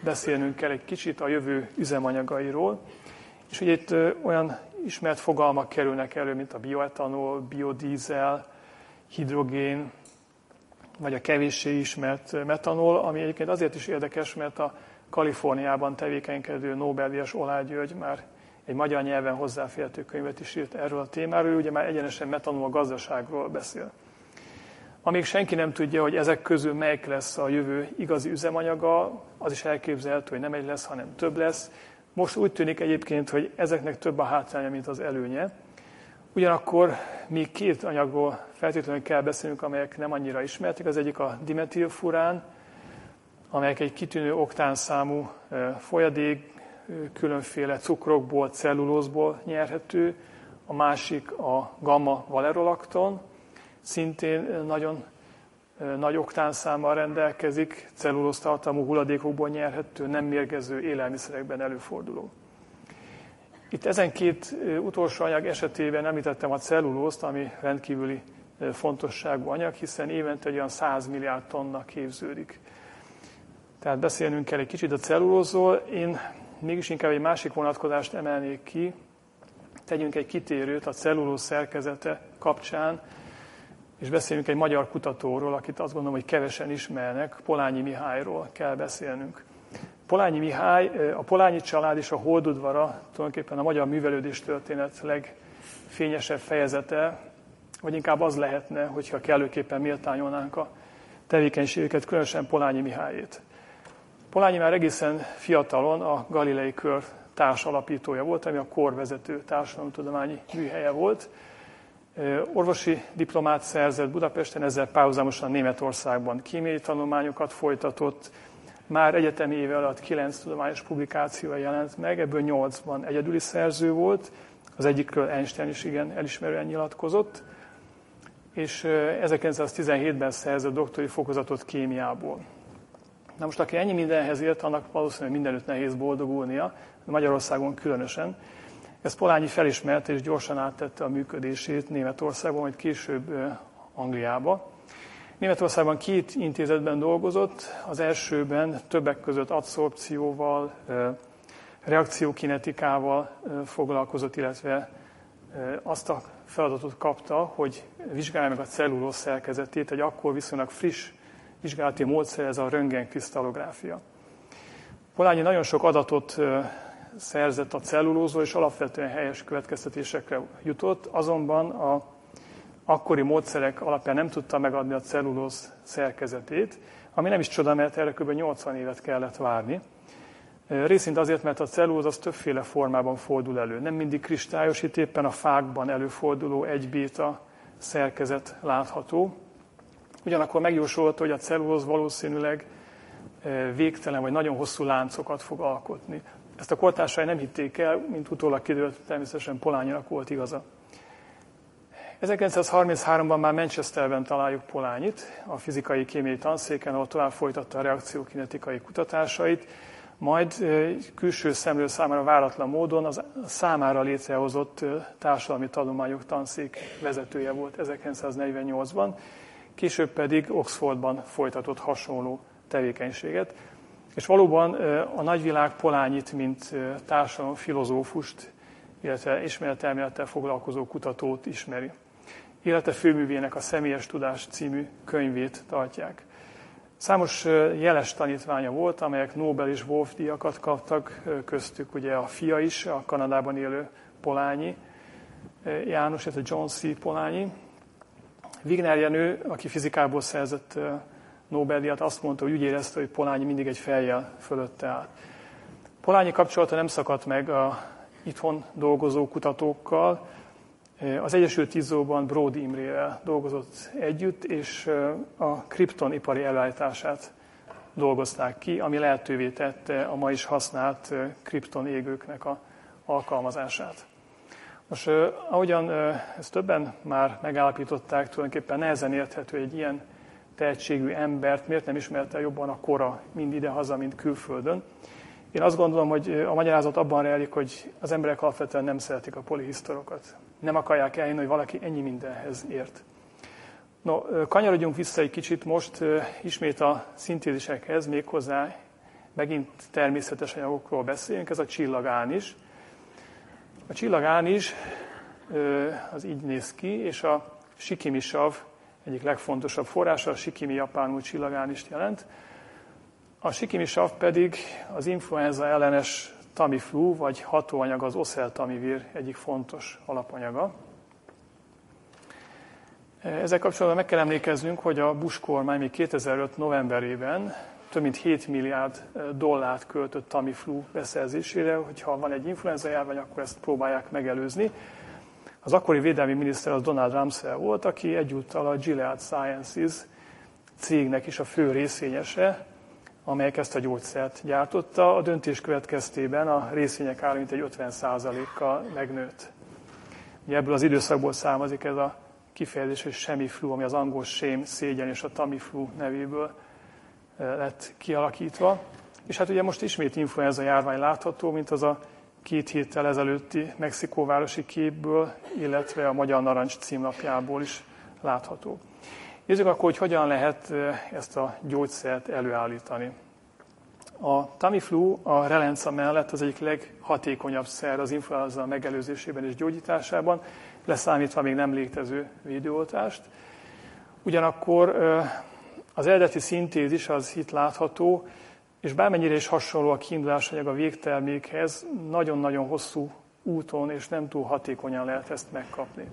beszélnünk kell egy kicsit a jövő üzemanyagairól. És ugye itt olyan ismert fogalmak kerülnek elő, mint a bioetanol, biodízel, hidrogén, vagy a kevéssé ismert metanol, ami egyébként azért is érdekes, mert a Kaliforniában tevékenykedő Nobel-díjas Oláh György már egy magyar nyelven hozzáférhető könyvet is írt erről a témáról, ő ugye már egyenesen metanol gazdaságról beszél. Amíg senki nem tudja, hogy ezek közül melyik lesz a jövő igazi üzemanyaga, az is elképzelhető, hogy nem egy lesz, hanem több lesz. Most úgy tűnik egyébként, hogy ezeknek több a hátránya, mint az előnye. Ugyanakkor még két anyagról feltétlenül kell beszélnünk, amelyek nem annyira ismertek. Az egyik a dimetilfurán, amelyek egy kitűnő oktánszámú folyadék, különféle cukrokból, cellulózból nyerhető. A másik a gamma-valerolakton, szintén nagyon nagy oktánszámmal rendelkezik, cellulóztartalmú hulladékokból nyerhető, nem mérgező élelmiszerekben előforduló. Itt ezen két utolsó anyag esetében említettem a cellulózt, ami rendkívüli fontosságú anyag, hiszen évente olyan 100 milliárd tonna képződik. Tehát beszélnünk kell egy kicsit a cellulózról. Én mégis inkább egy másik vonatkozást emelnék ki. Tegyünk egy kitérőt a cellulóz szerkezete kapcsán, és beszéljünk egy magyar kutatóról, akit azt gondolom, hogy kevesen ismernek, Polányi Mihályról kell beszélnünk. Polányi Mihály, a Polányi család és a holdudvara tulajdonképpen a magyar művelődéstörténet legfényesebb fejezete, vagy inkább az lehetne, hogyha kellőképpen méltányolnánk a tevékenységeket, különösen Polányi Mihályét. Polányi már egészen fiatalon a Galilei Kör társalapítója volt, ami a korvezető társadalomtudományi műhelye volt. Orvosi diplomát szerzett Budapesten, ezzel párhuzamosan Németországban kémiai tanulmányokat folytatott. Már egyetemi éve alatt 9 tudományos publikációja jelent meg, ebből 8-ban egyedüli szerző volt, az egyikről Einstein is igen elismerően nyilatkozott, és 1917-ben szerzett doktori fokozatot kémiából. Na most, aki ennyi mindenhez ért, annak valószínűleg mindenütt nehéz boldogulnia, Magyarországon különösen. Ezt Polányi felismerte és gyorsan áttette a működését Németországban, majd később Angliába. Németországban 2 intézetben dolgozott, az elsőben többek között adszorpcióval, reakciókinetikával foglalkozott, illetve azt a feladatot kapta, hogy vizsgálja meg a cellulóz szerkezetét, egy akkor viszonylag friss vizsgálati módszer, ez a röntgenkrisztallográfia. Polányi nagyon sok adatot szerzett a cellulózról, és alapvetően helyes következtetésekre jutott, azonban az akkori módszerek alapján nem tudta megadni a cellulóz szerkezetét, ami nem is csoda, mert erre kb. 80 évet kellett várni. Részint azért, mert a cellulóz az többféle formában fordul elő. Nem mindig kristályos, itt éppen a fákban előforduló 1-béta szerkezet látható. Ugyanakkor megjósolta, hogy a cellulóz valószínűleg végtelen vagy nagyon hosszú láncokat fog alkotni. Ezt a kortársai nem hitték el, mint utólag kiderült, természetesen Polányinak volt igaza. 1933-ban már Manchesterben találjuk Polányit, a fizikai-kémiai tanszéken, ahol tovább folytatta a reakciókinetikai kutatásait, majd külső szemlélő számára váratlan módon az számára létrehozott társadalmi tanulmányok tanszék vezetője volt 1948-ban, később pedig Oxfordban folytatott hasonló tevékenységet. És valóban a nagyvilág Polányit, mint társadalomfilozófust, illetve ismeretelmélettel foglalkozó kutatót ismeri. Élete főművének a Személyes Tudás című könyvét tartják. Számos jeles tanítványa volt, amelyek Nobel és Wolf-díjakat kaptak, köztük ugye a fia is, a Kanadában élő Polányi János, illetve John C. Polányi. Wigner Jenő, aki fizikából szerzett Nobel-díjat, azt mondta, hogy úgy érezte, hogy Polányi mindig egy fejjel fölötte áll. Polányi kapcsolata nem szakadt meg a itthon dolgozó kutatókkal. Az Egyesült Izzóban Bródi Imrével dolgozott együtt, és a kripton ipari előállítását dolgozták ki, ami lehetővé tette a ma is használt kripton égőknek a alkalmazását. Most, ahogyan ezt többen már megállapították, tulajdonképpen nehezen érthető, hogy egy ilyen tehetségű embert miért nem ismerte jobban a kora, mind idehaza, mind külföldön. Én azt gondolom, hogy a magyarázat abban rejlik, hogy az emberek alapvetően nem szeretik a polihisztorokat. Nem akarják elhinni, hogy valaki ennyi mindenhez ért. No, kanyarodjunk vissza egy kicsit most ismét a szintézisekhez, méghozzá megint természetes anyagokról beszélünk, ez a csillagánis. A csillagánis az így néz ki, és a sikimisav egyik legfontosabb forrása, a sikimi japánul csillagánist jelent. A sikimisav pedig az influenza ellenes Tamiflu, vagy hatóanyag az oseltamivir egyik fontos alapanyaga. Ezzel kapcsolatban meg kell emlékeznünk, hogy a Bush kormány még 2005. novemberében több mint 7 milliárd dollárt költött Tamiflu beszerzésére, hogyha van egy influenza járvány, akkor ezt próbálják megelőzni. Az akkori védelmi miniszter az Donald Rumsfeld volt, aki egyúttal a Gilead Sciences cégnek is a fő részvényese, amelyek ezt a gyógyszert gyártotta. A döntés következtében a részvények ára mintegy 50%-kal megnőtt. Ugye ebből az időszakból származik ez a kifejezés, hogy Semiflu, ami az angol shame, szégyen, és a Tamiflu nevéből lett kialakítva. És hát ugye most ismét influenza járvány látható, mint az a 2 héttel ezelőtti mexikóvárosi képből, illetve a Magyar Narancs címlapjából is látható. Nézzük akkor, hogy hogyan lehet ezt a gyógyszert előállítani. A Tamiflu a relenca mellett az egyik leghatékonyabb szer az influenza megelőzésében és gyógyításában, leszámítva még nem létező védőoltást. Ugyanakkor az eredeti szintézis az itt látható, és bármennyire is hasonló a kiindulásanyag a végtermékhez, nagyon-nagyon hosszú úton és nem túl hatékonyan lehet ezt megkapni.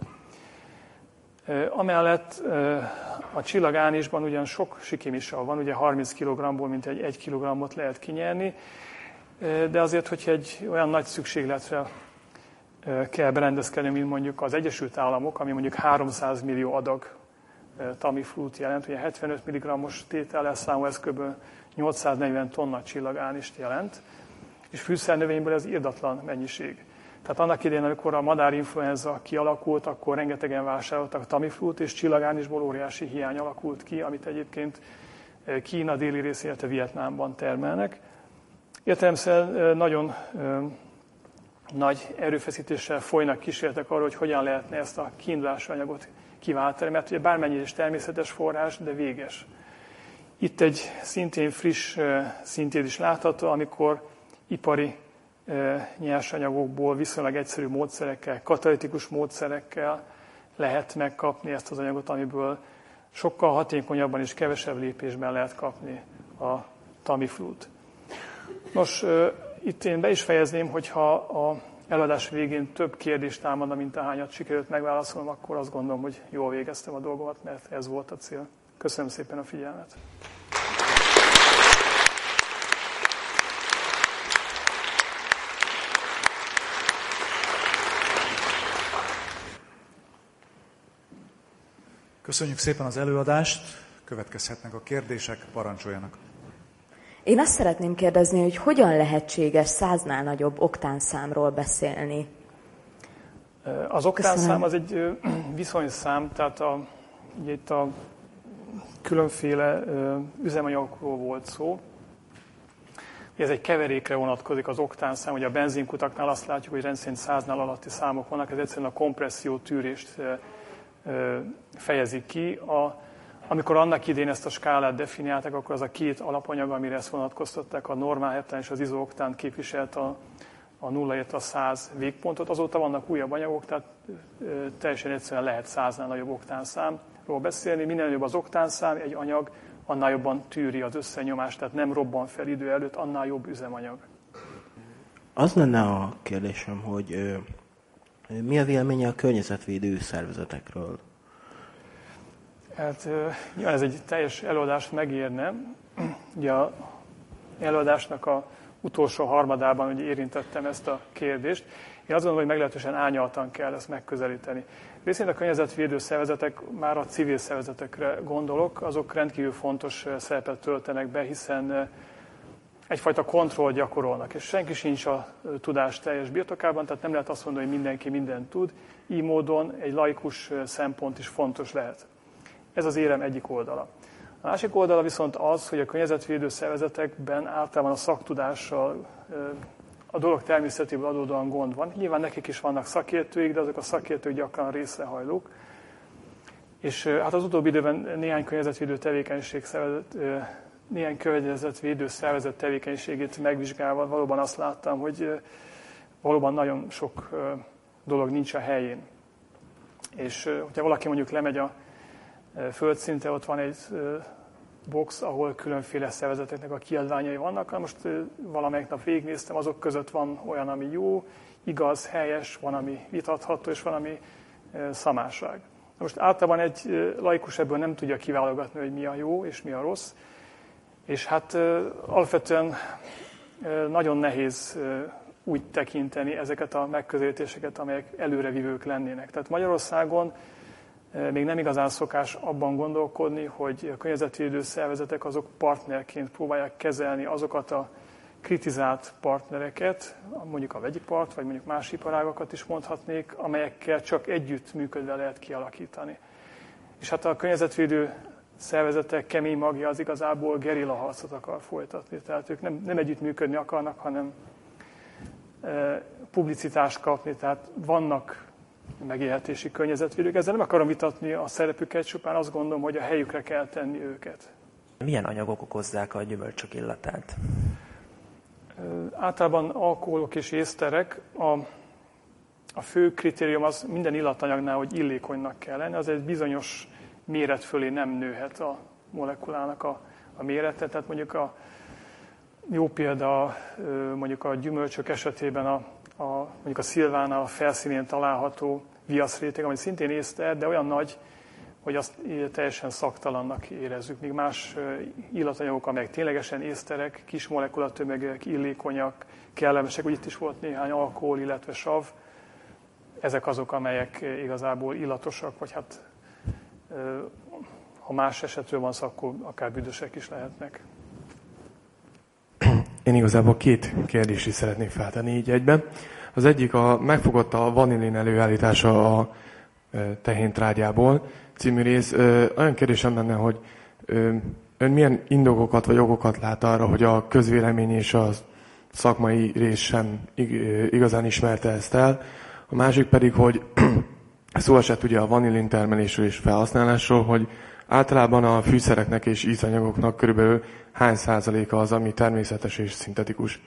Amellett a csillagánisban ugyan sok sikimisav van, ugye 30 kg-ból mintegy 1 kg-ot lehet kinyerni, de azért, hogyha egy olyan nagy szükségletre kell berendezkedni, mint mondjuk az Egyesült Államok, ami mondjuk 300 millió adag Tamiflut jelent, ugye 75 mg-os tétellel számol, ez kb. 840 tonna csillagánist jelent, és fűszernövényből ez irdatlan mennyiség. Tehát annak idején, amikor a madárinfluenza kialakult, akkor rengetegen vásároltak Tamiflut, és csillagánisból óriási hiány alakult ki, amit egyébként Kína déli részén, illetve Vietnámban termelnek. Értelemszerűen nagyon nagy erőfeszítéssel folynak kísérletek arra, hogy hogyan lehetne ezt a kiindulási anyagot kiváltani, mert ugye bármennyire is természetes forrás, de véges. Itt egy szintén friss szintézis látható, amikor ipari nyersanyagokból viszonylag egyszerű módszerekkel, katalitikus módszerekkel lehet megkapni ezt az anyagot, amiből sokkal hatékonyabban és kevesebb lépésben lehet kapni a Tamiflut. Nos, itt én be is fejezném, hogyha a előadás végén több kérdést támadna, mint ahányat sikerült megválaszolnom, akkor azt gondolom, hogy jól végeztem a dolgomat, mert ez volt a cél. Köszönöm szépen a figyelmet! Köszönjük szépen az előadást, következhetnek a kérdések, parancsoljanak. Én azt szeretném kérdezni, hogy hogyan lehetséges 100-nál nagyobb oktánszámról beszélni? Az oktánszám az egy viszonyszám, tehát ugye itt a különféle üzemanyagokról volt szó. Ez egy keverékre vonatkozik az oktánszám, ugye a benzinkutaknál azt látjuk, hogy rendszerint 100-nál alatti számok vannak, ez egyszerűen a kompresszió tűrést fejezik ki. Amikor annak idén ezt a skálát definiálták, akkor az a 2 alapanyag, amire ezt vonatkoztatták, a normálhetán és az izooktán képviselt a 0, illetve a 100 végpontot. Azóta vannak újabb anyagok, tehát teljesen egyszerűen lehet 100-nál nagyobb oktánszámról beszélni. Minél nagyobb az oktánszám, egy anyag, annál jobban tűri az összenyomást, tehát nem robban fel idő előtt, annál jobb üzemanyag. Az lenne a kérdésem, hogy mi a véleménye a környezetvédő szervezetekről? Hát ez egy teljes előadást megérne. Ugye az előadásnak a utolsó harmadában ugye érintettem ezt a kérdést. Én azt gondolom, hogy meglehetősen árnyaltan kell ezt megközelíteni. Részint a környezetvédő szervezetek, már a civil szervezetekre gondolok, azok rendkívül fontos szerepet töltenek be, hiszen egyfajta kontroll gyakorolnak, és senki sincs a tudás teljes birtokában, tehát nem lehet azt mondani, hogy mindenki mindent tud. Így módon egy laikus szempont is fontos lehet. Ez az érem egyik oldala. A másik oldala viszont az, hogy a környezetvédő szervezetekben általában a szaktudással, a dolog természetéből adódóan gond van. Nyilván nekik is vannak szakértőik, de azok a szakértők gyakran részrehajlók. És hát az utóbbi időben néhány környezetvédő tevékenység néhány környezetvédő szervezet tevékenységét megvizsgálva valóban azt láttam, hogy valóban nagyon sok dolog nincs a helyén. És hogyha valaki mondjuk lemegy a földszintre, ott van egy box, ahol különféle szervezeteknek a kiadványai vannak. Most valamelyik nap végignéztem, azok között van olyan, ami jó, igaz, helyes, van, ami vitatható, és van, ami szamárság. Most általában egy laikus ebből nem tudja kiválogatni, hogy mi a jó és mi a rossz. És hát alapvetően nagyon nehéz úgy tekinteni ezeket a megközelítéseket, amelyek előrevívők lennének. Tehát Magyarországon még nem igazán szokás abban gondolkodni, hogy a környezetvédő szervezetek azok partnerként próbálják kezelni azokat a kritizált partnereket, mondjuk a vegyipart, vagy mondjuk más iparágakat is mondhatnék, amelyekkel csak együtt működve lehet kialakítani. És hát a környezetvédő szervezetek kemény magja az igazából gerilla harcot akar folytatni. Tehát ők nem együtt működni akarnak, hanem publicitást kapni. Tehát vannak megélhetési környezetvédők. Ezzel nem akarom vitatni a szerepüket, csupán azt gondolom, hogy a helyükre kell tenni őket. Milyen anyagok okozzák a gyümölcsök illatát? Általában alkoholok és észterek. A fő kritérium az minden illatanyagnál, hogy illékonynak kell lenni. Az egy bizonyos méret fölé nem nőhet a molekulának a mérete. Tehát mondjuk a jó példa mondjuk a gyümölcsök esetében mondjuk a szilvánál a felszínén található viaszréteg, ami szintén észter, de olyan nagy, hogy azt teljesen szaktalannak érezzük. Míg más illatanyagok, amelyek ténylegesen észterek, kis molekulatömegek, illékonyak, kellemesek, úgy itt is volt néhány alkohol, illetve sav, ezek azok, amelyek igazából illatosak, vagy hát ha más esetről van szó, akkor akár büdösek is lehetnek. Én igazából 2 kérdést is szeretnék feltenni így egyben. Az egyik megfogott a vanillin előállítása a tehéntrágyából című rész. Olyan kérdésem lenne, hogy ön milyen indokokat vagy okokat lát arra, hogy a közvélemény és a szakmai rész sem igazán ismerte ezt el. A másik pedig, hogy szó esett ugye a vanillin termelésről és felhasználásról, hogy általában a fűszereknek és ízanyagoknak körülbelül hány százaléka az, ami természetes és szintetikus?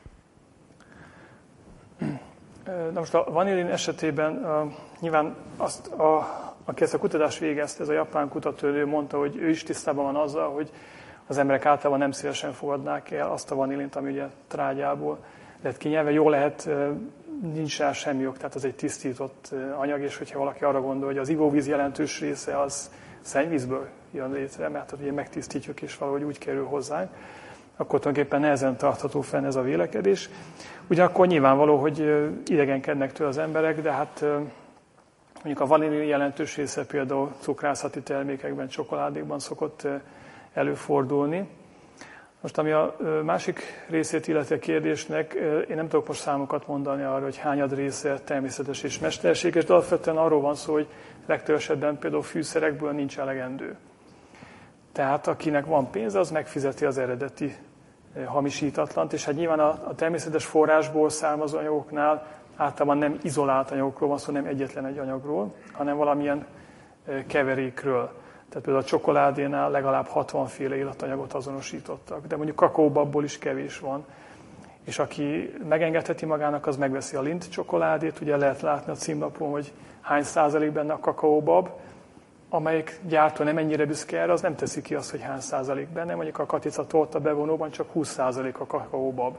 Na most a vanillin esetében nyilván aki ezt a kutatást végezte, ez a japán kutatónő mondta, hogy ő is tisztában van azzal, hogy az emberek általában nem szívesen fogadnák el azt a vanillint, ami ugye trágyából lett kinyelve. Jól lehet, nincs rá semmi ok, tehát az egy tisztított anyag, és hogyha valaki arra gondol, hogy az ivóvíz jelentős része az szennyvízből jön létre, mert ugye megtisztítjuk és valahogy úgy kerül hozzánk, akkor tulajdonképpen nehezen tartható fenn ez a vélekedés. Ugyanakkor nyilvánvaló, hogy idegenkednek tőle az emberek, de hát mondjuk a vanillin jelentős része például cukrászati termékekben, csokoládékban szokott előfordulni. Most ami a másik részét illeti a kérdésnek, én nem tudok most számokat mondani arra, hogy hányad része természetes és mesterséges, de alapvetően arról van szó, hogy legtöbb esetben például fűszerekből nincs elegendő. Tehát akinek van pénze, az megfizeti az eredeti hamisítatlant, és hát nyilván a természetes forrásból származó anyagoknál általában nem izolált anyagokról van szó, nem egyetlen egy anyagról, hanem valamilyen keverékről. Tehát például a csokoládénál legalább 60 féle illatanyagot azonosítottak, de mondjuk kakaóbabból is kevés van. És aki megengedheti magának, az megveszi a Lindt csokoládét, ugye lehet látni a címlapon, hogy hány százalék benne a kakaóbab, amelyik gyártó nem ennyire büszke erre, az nem teszi ki azt, hogy hány százalék benne, mondjuk a Katica torta bevonóban csak 20% a kakaóbab.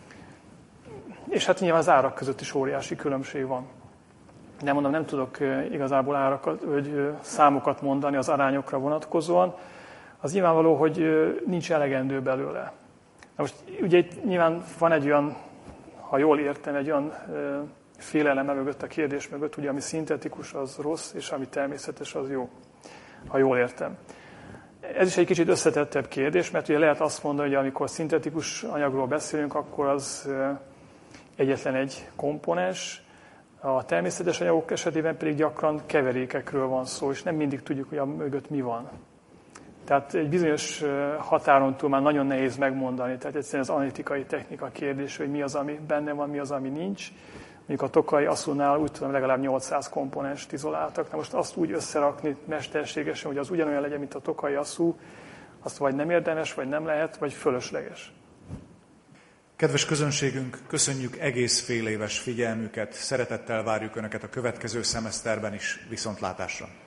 És hát nyilván az árak között is óriási különbség van. De mondom, nem tudok igazából árakat, vagy számokat mondani az arányokra vonatkozóan. Az nyilvánvaló, hogy nincs elegendő belőle. Na most ugye itt nyilván van egy olyan, ha jól értem, egy olyan félelem mögött a kérdés mögött, ugye ami szintetikus, az rossz, és ami természetes, az jó, ha jól értem. Ez is egy kicsit összetettebb kérdés, mert ugye lehet azt mondani, hogy amikor szintetikus anyagról beszélünk, akkor az egyetlen egy komponens, a természetes anyagok esetében pedig gyakran keverékekről van szó, és nem mindig tudjuk, hogy a mögött mi van. Tehát egy bizonyos határon túl már nagyon nehéz megmondani, tehát egyszerűen az analitikai technika kérdés, hogy mi az, ami benne van, mi az, ami nincs. Mondjuk a Tokai Asszúnál úgy tudom, legalább 800 komponenst izoláltak. Na most azt úgy összerakni mesterségesen, hogy az ugyanolyan legyen, mint a Tokai Asszú, azt vagy nem érdemes, vagy nem lehet, vagy fölösleges. Kedves közönségünk, köszönjük egész fél éves figyelmüket, szeretettel várjuk Önöket a következő szemeszterben is, viszontlátásra!